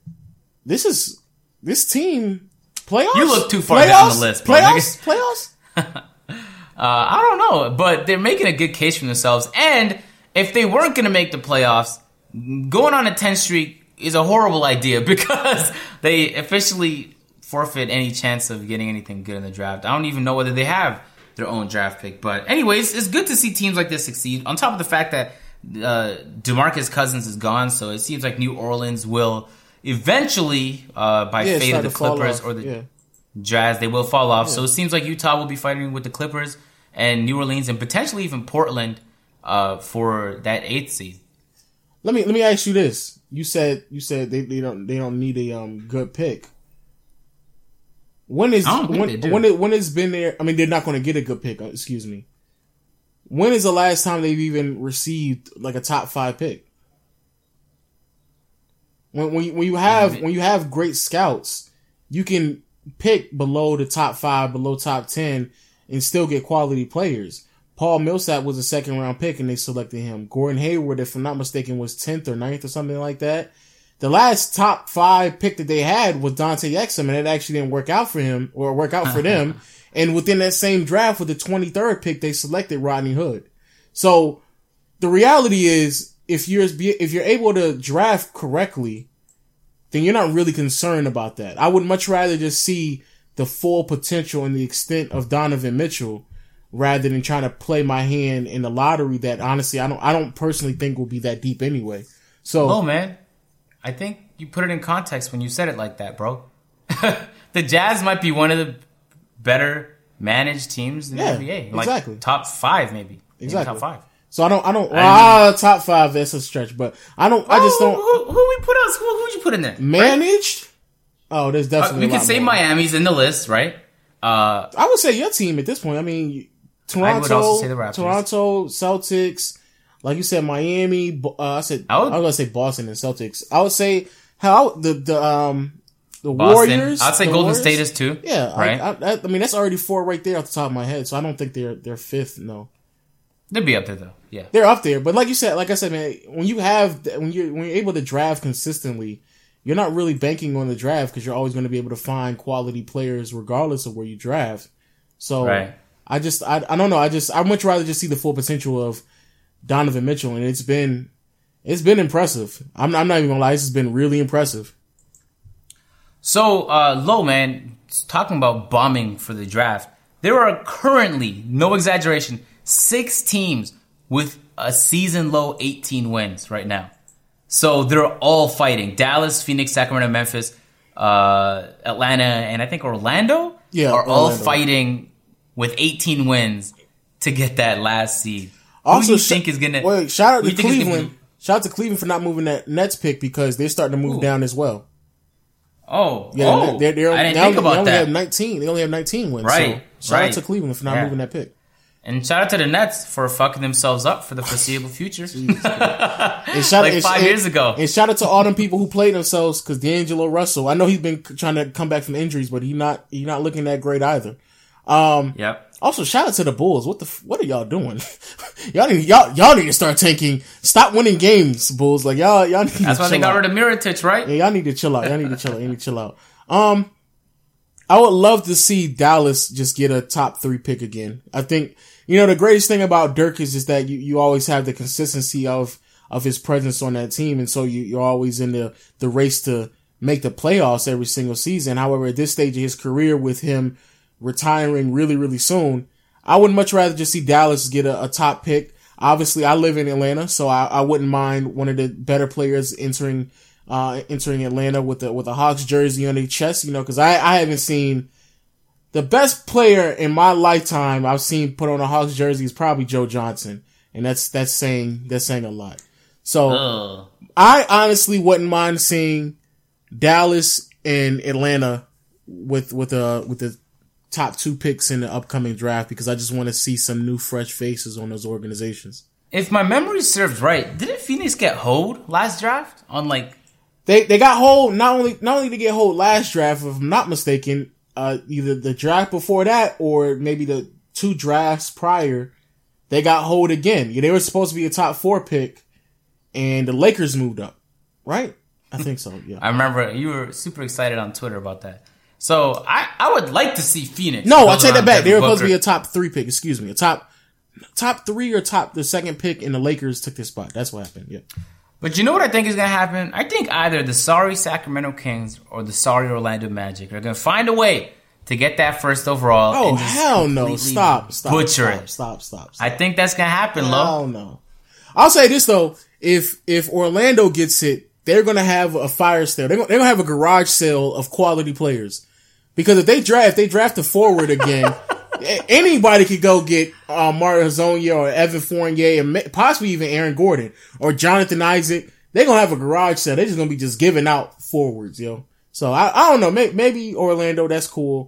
this is, this team, playoffs?
You look too far
playoffs?
down the list, bro.
Playoffs? Playoffs?
Uh, I don't know, but they're making a good case for themselves. And if they weren't going to make the playoffs, going on a ten streak is a horrible idea because they officially forfeit any chance of getting anything good in the draft. I don't even know whether they have their own draft pick. But anyways, it's good to see teams like this succeed. On top of the fact that uh, DeMarcus Cousins is gone, so it seems like New Orleans will eventually, uh, by
Yeah,
fate
start
of the
to fall
Clippers
off.
or the
Yeah.
Jazz, they will fall off. So it seems like Utah will be fighting with the Clippers and New Orleans and potentially even Portland uh, for that eighth seed.
Let me let me ask you this. You said you said they, they don't they don't need a um good pick. When is
I don't think
when
they do.
when it when it's been there? I mean, they're not going to get a good pick. uh, Excuse me. When is the last time they've even received like a top five pick? When when you, when you have when you have great scouts, you can pick below the top five, below top ten, and still get quality players. Paul Millsap was a second round pick, and they selected him. Gordon Hayward, if I'm not mistaken, was tenth or ninth or something like that. The last top five pick that they had was Dante Exum, and it actually didn't work out for him or work out for them. And within that same draft, with the twenty-third pick, they selected Rodney Hood. So the reality is, if you're if you're able to draft correctly, then you're not really concerned about that. I would much rather just see the full potential and the extent of Donovan Mitchell rather than trying to play my hand in the lottery that honestly I don't I don't personally think will be that deep anyway. So,
Oh man, I think you put it in context when you said it like that, bro. The Jazz might be one of the better managed teams in
Yeah,
the N B A. Like
exactly.
top five, maybe. Maybe
Exactly.
top five.
So I don't, I don't,
I
ah, top five, that's a stretch, but I don't, I just
Oh,
don't,
Who, who we put us? Who who'd you put in there?
managed? Oh, there's
Uh,
definitely
we
a
could
lot
say
more.
Miami's in the list, right? Uh,
I would say your team at this point. I mean, Toronto,
I would also say the Raptors.
Toronto, Celtics, like you said, Miami, Bo- uh, I said,
I
I,
would-
was gonna say Boston and Celtics. I would say, how, the, the, um, the
Boston.
Warriors.
I'd say
the
Golden
Warriors?
State is two.
Yeah,
right.
I, I, I mean, that's already four right there off the top of my head, so I don't think they're, they're fifth, no.
They'd be up there though. Yeah.
They're up there, but like you said, like I said, man, when you have when you're when you're able to draft consistently, you're not really banking on the draft because you're always going to be able to find quality players regardless of where you draft. So
Right.
I just I I don't know. I just I much rather just see the full potential of Donovan Mitchell, and it's been it's been impressive. I'm I'm not even gonna lie, this has been really impressive.
So, uh, Low, man, talking about bombing for the draft, there are currently, no exaggeration, six teams with a season low eighteen wins right now. So they're all fighting. Dallas, Phoenix, Sacramento, Memphis, uh, Atlanta, and I think Orlando
Yeah,
are all
Orlando.
fighting with eighteen wins to get that last seed.
Also,
Who do you
sh-
think is gonna?
wait, shout out
who
to
do you think is gonna
Cleveland.
be-
Shout out to Cleveland for not moving that Nets pick because they're starting to move
Ooh.
down as well.
Oh,
Yeah,
oh,
they're, they're,
I didn't
they
think
only,
about
they only
that.
have nineteen. They only have nineteen wins.
Right,
So shout
right.
out to Cleveland for not
Yeah.
moving that pick.
And shout out to the Nets for fucking themselves up for the foreseeable future.
And shout,
Like
and-
five
and-
years ago.
And shout out to all them people who played themselves because D'Angelo Russell. I know he's been trying to come back from injuries, but he not he not looking that great either. Um,
Yep.
Also, shout out to the Bulls. What the f- what are y'all doing? y'all need y'all y'all need to start tanking. Stop winning games, Bulls. Like y'all y'all need
That's
to
why they
chill
got
out.
rid of Mirotic, right?
Yeah, y'all need to chill out. Y'all need to chill out. You need to chill out. Um, I would love to see Dallas just get a top three pick again. I think, you know, the greatest thing about Dirk is just that you, you always have the consistency of, of his presence on that team. And so you, you're always in the, the race to make the playoffs every single season. However, at this stage of his career with him retiring really, really soon, I would much rather just see Dallas get a, a top pick. Obviously, I live in Atlanta, so I, I wouldn't mind one of the better players entering Uh, entering Atlanta with a, with a Hawks jersey on their chest, you know, cause I, I haven't seen the best player in my lifetime I've seen put on a Hawks jersey is probably Joe Johnson. And that's, that's saying, that's saying a lot. So
Ugh.
I honestly wouldn't mind seeing Dallas and Atlanta with, with uh with the top two picks in the upcoming draft because I just want to see some new fresh faces on those organizations.
If my memory serves right, didn't Phoenix get hoed last draft on like?
They they got hold not only not only to get hold last draft, if I'm not mistaken, uh, either the draft before that or maybe the two drafts prior, they got hold again. Yeah, they were supposed to be a top four pick, and the Lakers moved up, right? I think so. Yeah.
I remember you were super excited on Twitter about that. So I, I would like to see Phoenix.
No, I
build
take that
around
back. They were
Devin
supposed to be a
Booker.
top three pick. Excuse me, a top top three or top the second pick, and the Lakers took their spot. That's what happened. Yeah.
But you know what I think is going to happen? I think either the sorry Sacramento Kings or the sorry Orlando Magic are going to find a way to get that first overall.
Oh
and just
hell no!
completely
Stop! Stop!
Butcher
stop,
it.
Stop! Stop! Stop!
I think that's going to happen, Lo.
Hell no. I'll say this though: if if Orlando gets it, they're gonna have a fire sale. They're gonna, they're gonna have a garage sale of quality players. Because if they draft, if they draft a forward again, anybody could go get uh, Mario Hezonja or Evan Fournier and possibly even Aaron Gordon or Jonathan Isaac. They're gonna have a garage sale. They're just gonna be just giving out forwards, yo. So I, I don't know. Maybe, maybe Orlando, that's cool.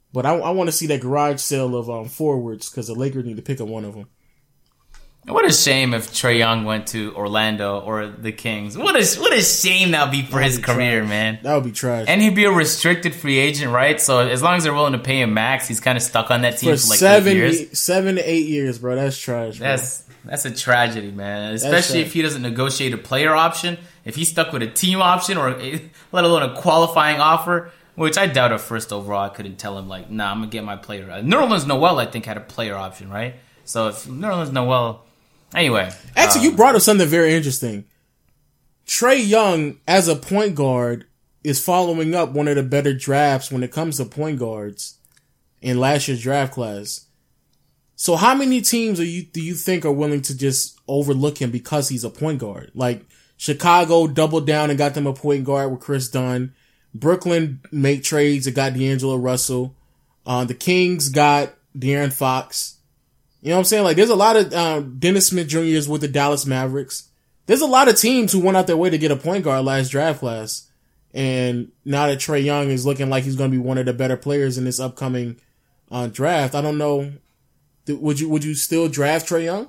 But I, I want to see that garage sale of um, forwards because the Lakers need to pick up one of them.
What a shame if Trae Young went to Orlando or the Kings. What a what a shame that would be for his career, man.
That would be trash.
And he'd be a restricted free agent, right? So as long as they're willing to pay him max, he's kind of stuck on that team for, for like
seven,
eight years.
Seven to eight years, bro. That's trash, bro.
That's that's a tragedy, man. Especially if he doesn't negotiate a player option. If he's stuck with a team option or a, let alone a qualifying offer, which I doubt at first overall. I couldn't tell him, like, nah, I'm going to get my player. Nerlens Noel, I think, had a player option, right? So if Nerlens Noel... Anyway.
Actually, um, you brought up something very interesting. Trae Young, as a point guard, is following up one of the better drafts when it comes to point guards in last year's draft class. So how many teams are you do you think are willing to just overlook him because he's a point guard? Like, Chicago doubled down and got them a point guard with Chris Dunn. Brooklyn made trades and got D'Angelo Russell. Uh, the Kings got De'Aaron Fox. You know what I'm saying? Like, there's a lot of um, Dennis Smith Junior is with the Dallas Mavericks. There's a lot of teams who went out their way to get a point guard last draft class. And now that Trae Young is looking like he's going to be one of the better players in this upcoming uh, draft, I don't know. Would you would you still draft Trae Young?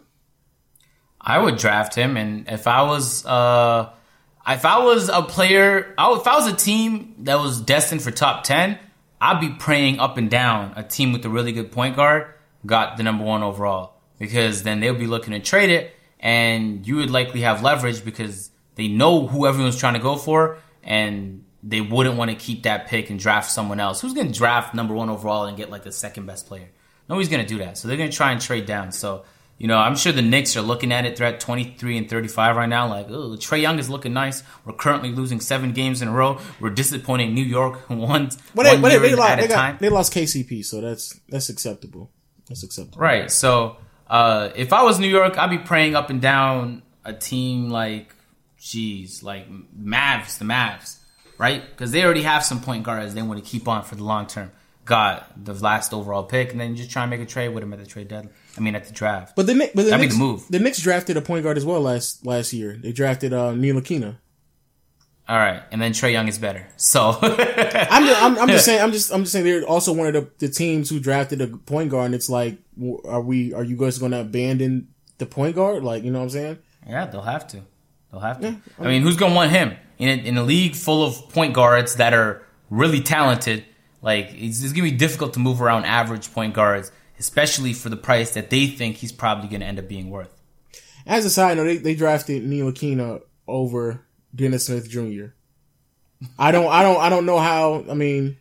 I would draft him, and if I was uh, if I was a player, I would, if I was a team that was destined for top ten, I'd be praying up and down a team with a really good point guard got the number one overall, because then they'll be looking to trade it, and you would likely have leverage because they know who everyone's trying to go for, and they wouldn't want to keep that pick and draft someone else. Who's going to draft number one overall and get like the second best player? Nobody's going to do that. So they're going to try and trade down. So, you know, I'm sure the Knicks are looking at it. They're at twenty-three and thirty-five right now. Like, oh, Trae Young is looking nice. We're currently losing seven games in a row. We're disappointing New York one,
but they,
one
but
year
they, they lost,
at a
they got,
time.
They lost K C P, so that's that's acceptable. That's acceptable.
Right. So uh, if I was New York, I'd be praying up and down a team like, geez, like Mavs, the Mavs, right? Because they already have some point guards they want to keep on for the long term. Got the last overall pick, and then just try and make a trade with him at the trade deadline. I mean, at the draft.
But the, but the
That'd
Knicks,
be the move.
The Knicks drafted a point guard as well last last year. They drafted uh, Ntilikina.
All right, and then Trae Young is better. So
I'm, just, I'm, I'm just saying. I'm just I'm just saying they're also one of the, the teams who drafted a point guard. And it's like, are we? Are you guys going to abandon the point guard? Like, you know what I'm saying?
Yeah, they'll have to. They'll have to.
Yeah,
I mean, who's going to want him in a, in a league full of point guards that are really talented? Like, it's, it's going to be difficult to move around average point guards, especially for the price that they think he's probably going to end up being worth.
As a side note, they, they drafted Ntilikina over Dennis Smith Junior I don't, I don't, I don't know how. I mean,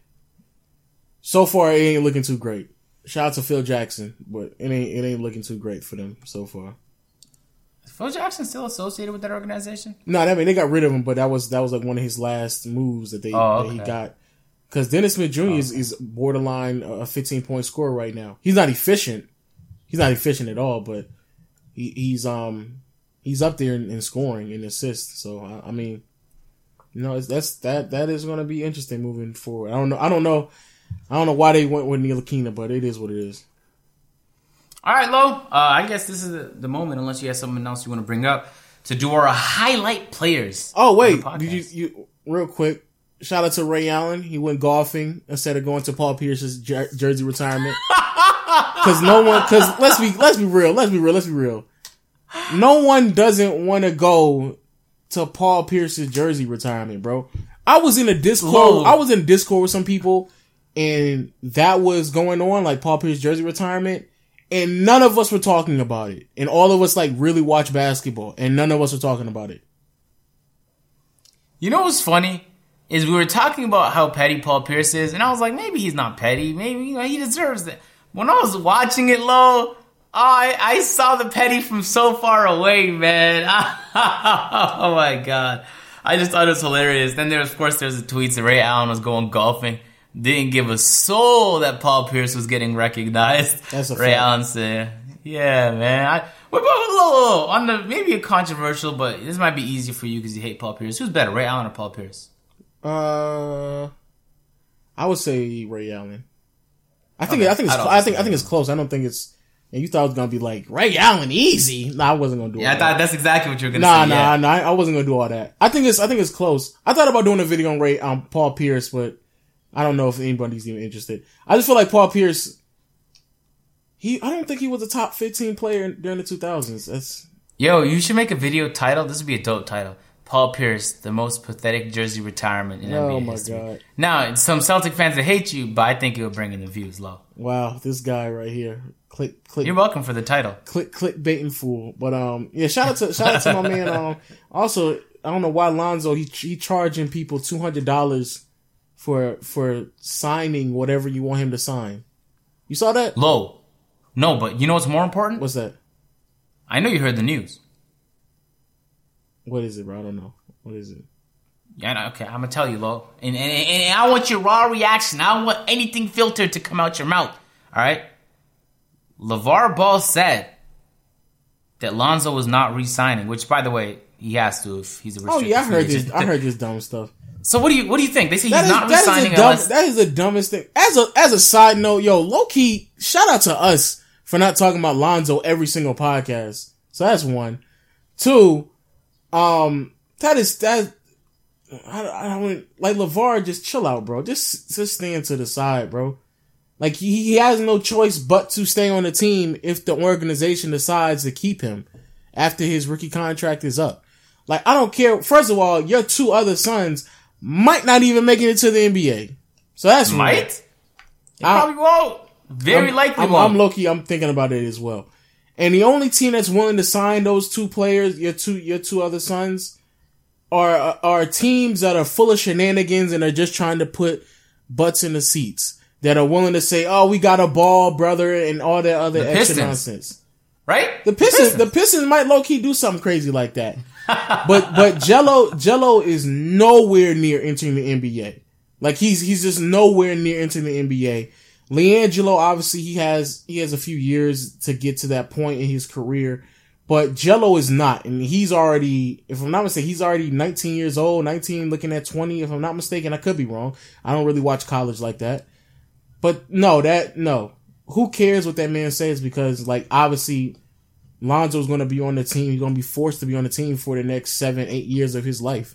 so far it ain't looking too great. Shout out to Phil Jackson, but it ain't, it ain't looking too great for them so far.
Is Phil Jackson still associated with that organization?
No, I mean they got rid of him, but that was that was like one of his last moves that they
oh, okay.
that he got. Because Dennis Smith Junior Oh. is, is borderline a fifteen point scorer right now. He's not efficient. He's not efficient at all, but he, he's um he's up there in, in scoring and assists. So I, I mean, you know, it's, that's that that is going to be interesting moving forward. I don't know. I don't know. I don't know why they went with Ntilikina, but it is what it is.
All right, Lo. Uh, I guess this is the, the moment, unless you have something else you want to bring up, to do our highlight players.
Oh wait, did you you real quick? Shout out to Ray Allen. He went golfing instead of going to Paul Pierce's jer- jersey retirement. Cause no one, cause let's be, let's be real. Let's be real. Let's be real. No one doesn't want to go to Paul Pierce's jersey retirement, bro. I was in a Discord. Whoa. I was in a Discord with some people and that was going on, like Paul Pierce jersey retirement. And none of us were talking about it. And all of us like really watch basketball and none of us were talking about it.
You know what's funny? Is we were talking about how petty Paul Pierce is, and I was like, maybe he's not petty. Maybe, you know, he deserves that. When I was watching it, Lo, oh, I, I saw the petty from so far away, man. Oh, my God. I just thought it was hilarious. Then, there, of course, there's the tweets that Ray Allen was going golfing. Didn't give a soul that Paul Pierce was getting recognized.
That's a
Ray
fact.
Allen said, yeah, man. I, but, but, Lo, on the, maybe a controversial, but this might be easier for you because you hate Paul Pierce. Who's better, Ray Allen or Paul Pierce?
Uh, I would say Ray Allen. I think
Okay.
I think it's
I don't
I think I
understand.
think it's close. I don't think it's. And you thought it was gonna be like Ray Allen easy. No, nah, I wasn't gonna do.
Yeah,
all
I thought
that.
that's exactly what you were gonna
Nah,
say.
nah,
yeah.
nah. I wasn't gonna do all that. I think it's I think it's close. I thought about doing a video on Ray um Paul Pierce, but I don't know if anybody's even interested. I just feel like Paul Pierce, he, I don't think he was a top fifteen player during the two thousands. That's
Yo, you should make a video title. This would be a dope title. Paul Pierce, the most pathetic jersey retirement in
oh
N B A
my
history.
God.
Now, some Celtic fans that hate you, but I think it'll bring in the views low.
Wow, this guy right here. Click, click.
You're welcome for the title.
Click, click, bait and fool. But um, yeah, shout out to shout out to my man. Um, also, I don't know why Lonzo he he charging people two hundred dollars for for signing whatever you want him to sign. You saw that?
Low. No, but you know what's more important?
What's that?
I know you heard the news.
What is it, bro? I don't know. What is it?
Yeah, no, okay, I'm gonna tell you, Lo. And, and, and I want your raw reaction. I don't want anything filtered to come out your mouth. All right? LeVar Ball said that Lonzo was not re-signing, which, by the way, he has to if he's a restricted
Oh yeah, I heard
free
this.
agent.
I heard this dumb stuff.
So what do you what do you think? They say he's
That is,
not
that is
re-signing
the dumb,
unless
that is the dumbest thing. As a as a side note, yo, low key, shout out to us for not talking about Lonzo every single podcast. So that's one. Two, um, that is that. I, I don't like LeVar. Just chill out, bro. Just just stand to the side, bro. Like he, he has no choice but to stay on the team if the organization decides to keep him after his rookie contract is up. Like I don't care. First of all, your two other sons might not even make it into the N B A. So that's
might.
Right.
They probably won't. Very
I'm,
likely
I'm,
won't.
I'm low-key, I'm thinking about it as well. And the only team that's willing to sign those two players, your two your two other sons, are are teams that are full of shenanigans and are just trying to put butts in the seats. That are willing to say, "Oh, we got a ball, brother," and all that other
The
extra
Pistons.
nonsense.
Right?
The Pistons, the Pistons might low key do something crazy like that. but but Jello Jello is nowhere near entering the N B A. Like he's he's just nowhere near entering the N B A. LiAngelo, obviously he has he has a few years to get to that point in his career, but Jello is not, and he's already, if I'm not mistaken, he's already nineteen years old, nineteen looking at twenty. If I'm not mistaken, I could be wrong. I don't really watch college like that, but no, that no. Who cares what that man says? Because like obviously, Lonzo's going to be on the team. He's going to be forced to be on the team for the next seven, eight years of his life.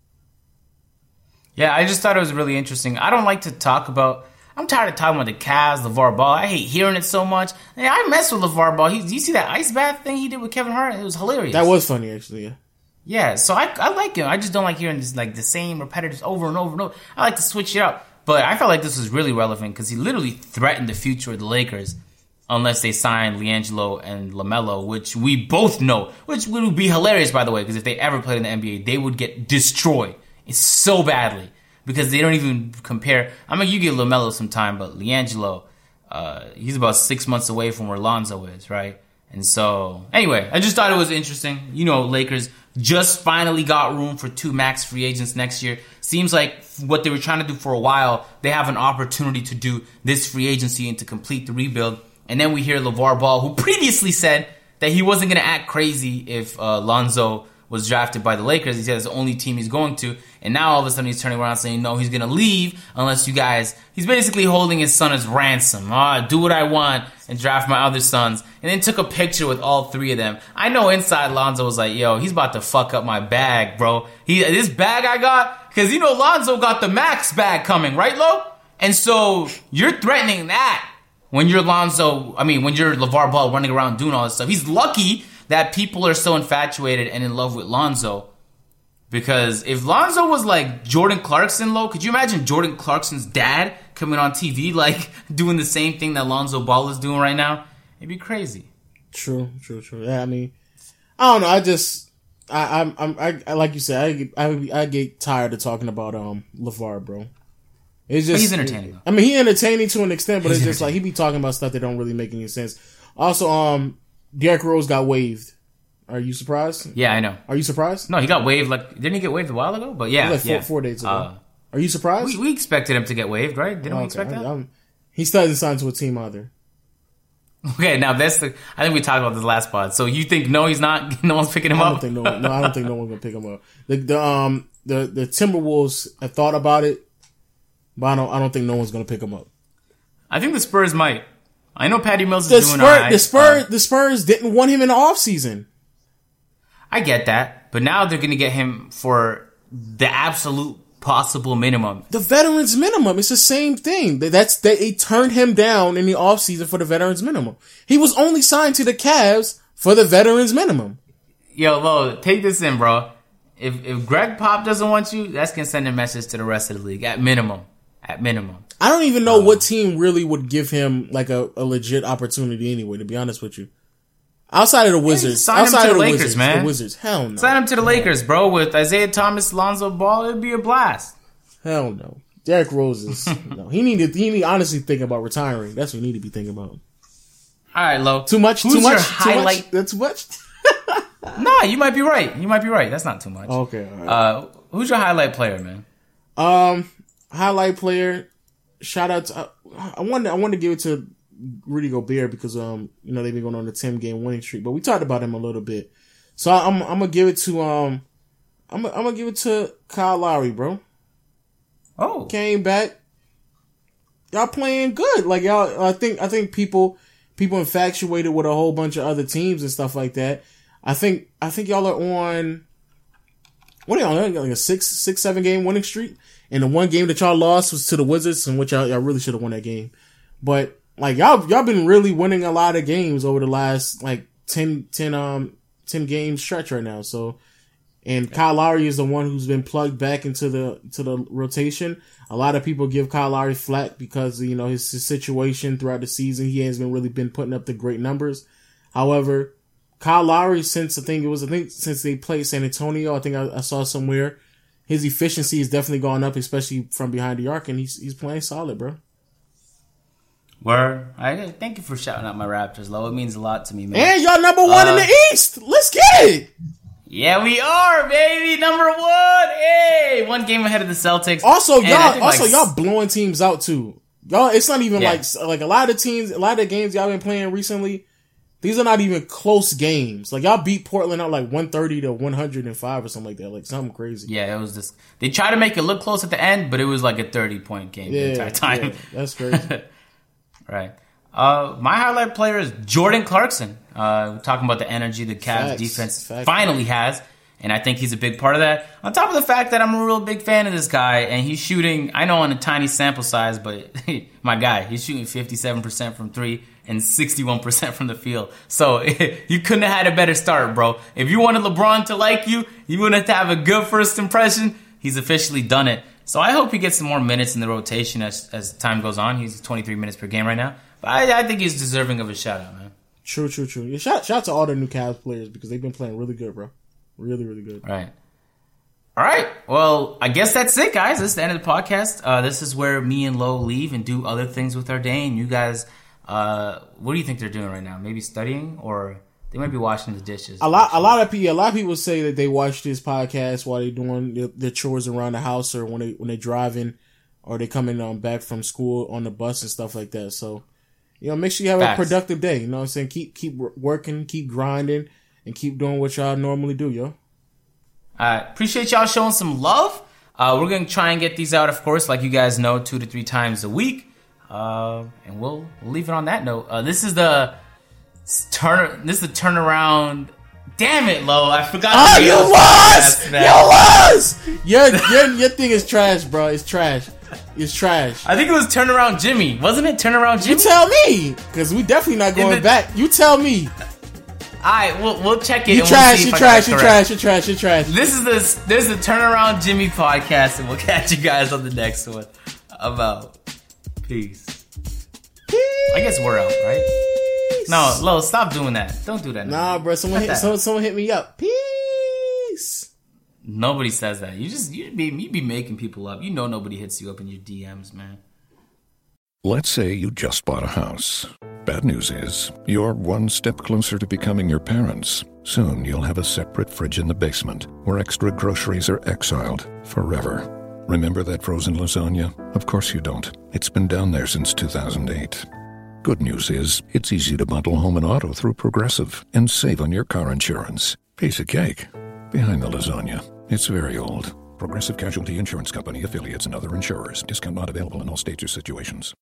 Yeah, I just thought it was really interesting. I don't like to talk about. I'm tired of talking about the Cavs, LeVar Ball. I hate hearing it so much. Yeah, I mess with LeVar Ball. He, do you see that ice bath thing he did with Kevin Hart? It was hilarious.
That was funny, actually. Yeah.
Yeah, so I I like him. I just don't like hearing this like the same repetitive over and over and over. I like to switch it up. But I felt like this was really relevant because he literally threatened the future of the Lakers unless they signed LiAngelo and LaMelo, which we both know, which would be hilarious, by the way, because if they ever played in the N B A, they would get destroyed. It's so badly because they don't even compare. I mean, you give LaMelo some time, but LiAngelo, uh, he's about six months away from where Lonzo is, right? And so, anyway, I just thought it was interesting. You know, Lakers just finally got room for two max free agents next year. Seems like what they were trying to do for a while, they have an opportunity to do this free agency and to complete the rebuild. And then we hear LeVar Ball, who previously said that he wasn't going to act crazy if uh, Lonzo was drafted by the Lakers. He said it's the only team he's going to. And now all of a sudden he's turning around saying, no, he's going to leave unless you guys... He's basically holding his son as ransom. Ah, do what I want and draft my other sons. And then took a picture with all three of them. I know inside Lonzo was like, yo, he's about to fuck up my bag, bro. He This bag I got... Because, you know, Lonzo got the max bag coming, right, Lo? And so you're threatening that when you're Lonzo... I mean, when you're LeVar Ball running around doing all this stuff. He's lucky that people are so infatuated and in love with Lonzo. Because if Lonzo was like Jordan Clarkson, Lo, could you imagine Jordan Clarkson's dad coming on T V, like doing the same thing that Lonzo Ball is doing right now? It'd be crazy.
True, true, true. Yeah, I mean, I don't know. I just, I, I'm, I'm, I, I like you said, I, I, I get tired of talking about um LeVar, bro. It's just,
but he's entertaining though.
I mean, he's entertaining to an extent, but
He's
it's just like he be talking about stuff that don't really make any sense. Also, um, Derrick Rose got waived. Are you surprised?
Yeah, I know.
Are you surprised?
No, he got waived. Like, didn't he get waived a while ago? But yeah,
like four,
yeah.
four days ago.
Uh,
Are you surprised?
we, we expected him to get waived, right? Didn't
Okay,
we expect that?
I, I'm, he still hasn't signed to a team either.
Okay, now that's the. I think we talked about this last pod. So you think no, he's not. No one's picking him
I don't
up.
think no, no, I don't think no one's gonna pick him up. The, the um the the Timberwolves have thought about it, but I don't I don't think no one's gonna pick him up.
I think the Spurs might. I know Patty Mills is
The
doing
Spurs,
all right.
the Spurs,
Uh,
the Spurs didn't want him in the offseason.
I get that, but now they're going to get him for the absolute possible minimum.
The veterans minimum. It's the same thing. That's they turned him down in the offseason for the veterans minimum. He was only signed to the Cavs for the veterans minimum.
Yo, Lo, take this in, bro. If if Greg Pop doesn't want you, that's gonna send a message to the rest of the league. At minimum. At minimum.
I don't even know
um,
what team really would give him like a, a legit opportunity anyway, to be honest with you. Outside of the Wizards.
Sign
outside
him to
of
the
the
Lakers,
Wizards,
man.
The Wizards. Hell no.
Sign him to the Lakers, bro, with Isaiah Thomas, Lonzo Ball. It'd be a blast.
Hell no. Derrick Rose is no. He need to he need honestly think about retiring. That's what he need to be thinking about.
All right, Lo.
Too much,
Who's
too much,
your
too
highlight?
much. That's too much.
Nah, you might be right. You might be right. That's not too much.
Okay, all right.
Uh, who's your highlight player, man?
Um, highlight player. Shout out to I, I wanted I wanted to give it to Rudy Gobert because um you know they've been going on a ten game winning streak, but we talked about him a little bit. So I'm I'm gonna give it to um I'm I'm gonna give it to Kyle Lowry, bro.
Oh,
Came back. Y'all playing good. Like y'all, I think I think people people infatuated with a whole bunch of other teams and stuff like that. I think I think y'all are on. What are y'all on? Like a six six seven game winning streak, and the one game that y'all lost was to the Wizards, in which y'all, y'all really should have won that game. But like y'all y'all been really winning a lot of games over the last like ten, ten um ten game stretch right now. So, and Kyle Lowry is the one who's been plugged back into the to the rotation. A lot of people give Kyle Lowry flack because you know his, his situation throughout the season. He hasn't really been putting up the great numbers. However, Kyle Lowry, since I think it was, I think since they played San Antonio, I think I, I saw somewhere, his efficiency has definitely gone up, especially from behind the arc, and he's he's playing solid, bro.
Word. I thank you for shouting out my Raptors, Lo. It means a lot to me, man.
And y'all number one
uh,
in the East. Let's get it.
Yeah, we are, baby. Number one. Hey, one game ahead of the Celtics.
Also,
And
y'all, also
like,
y'all blowing teams out too. Y'all, it's not even
Yeah.
like like a lot of teams, a lot of the games y'all been playing recently. These are not even close games. Like y'all beat Portland out like one thirty to one hundred five or something like that. Like something crazy.
Yeah, it was just they tried to make it look close at the end, but it was like a thirty point game
Yeah,
the entire time.
yeah, that's crazy.
Right. Uh, my highlight player is Jordan Clarkson. Uh, we're talking about the energy the Cavs
Facts.
defense
Facts.
finally has, and I think he's a big part of that. On top of the fact that I'm a real big fan of this guy, and he's shooting, I know on a tiny sample size, but my guy, he's shooting fifty-seven percent from three and sixty-one percent from the field. So you couldn't have had a better start, bro. If you wanted LeBron to like you, you wanted to have a good first impression, he's officially done it. So I hope he gets some more minutes in the rotation as as time goes on. He's twenty-three minutes per game right now. But I, I think he's deserving of a shout out, man.
True, true, true. Yeah, shout, shout out to all the new Cavs players because they've been playing really good, bro. Really, really good.
Right. All right. Well, I guess that's it, guys. This is the end of the podcast. Uh, this is where me and Lo leave and do other things with our day. And you guys, uh, what do you think they're doing right now? Maybe studying, or they might be washing the dishes.
A lot, a lot of people, a lot of people say that they watch this podcast while they're doing their, their chores around the house, or when they when they're driving, or they coming um, back from school on the bus and stuff like that. So, you know, make sure you have
Facts.
a productive day. You know what I'm saying? Keep keep working, keep grinding, and keep doing what y'all normally do, yo.
Uh, appreciate y'all showing some love. Uh, we're going to try and get these out, of course, like you guys know, two to three times a week. Uh, and we'll, we'll leave it on that note. Uh, this is the turn. This is the turnaround. Damn it, Lo! I forgot.
Oh,
to
you
read
lost!
this
You
podcast,
lost! Your, your, your thing is trash, bro. It's trash. It's trash.
I think it was Turnaround Jimmy. Wasn't it Turnaround Jimmy?
You tell me, because we definitely not going
the-
back. You tell me.
Alright, we'll, we'll check it.
You
and
trash,
we'll see
you
if I
trash,
got it
you
correct.
trash, you trash, you trash.
This is the this is the Turnaround Jimmy podcast, and we'll catch you guys on the next one. About peace. I guess we're out, right? No, Lo, stop doing that. Don't do that.
Nah,
now.
bro. Someone
Cut
hit,
that.
someone, someone hit me up. Peace.
Nobody says that. You just you be you be making people up. You know nobody hits you up in your D Ms, man.
Let's say you just bought a house. Bad news is, you're one step closer to becoming your parents. Soon you'll have a separate fridge in the basement where extra groceries are exiled forever. Remember that frozen lasagna? Of course you don't. It's been down there since two thousand eight. Good news is, it's easy to bundle home and auto through Progressive and save on your car insurance. Piece of cake. Behind the lasagna, it's very old. Progressive Casualty Insurance Company, affiliates, and other insurers. Discount not available in all states or situations.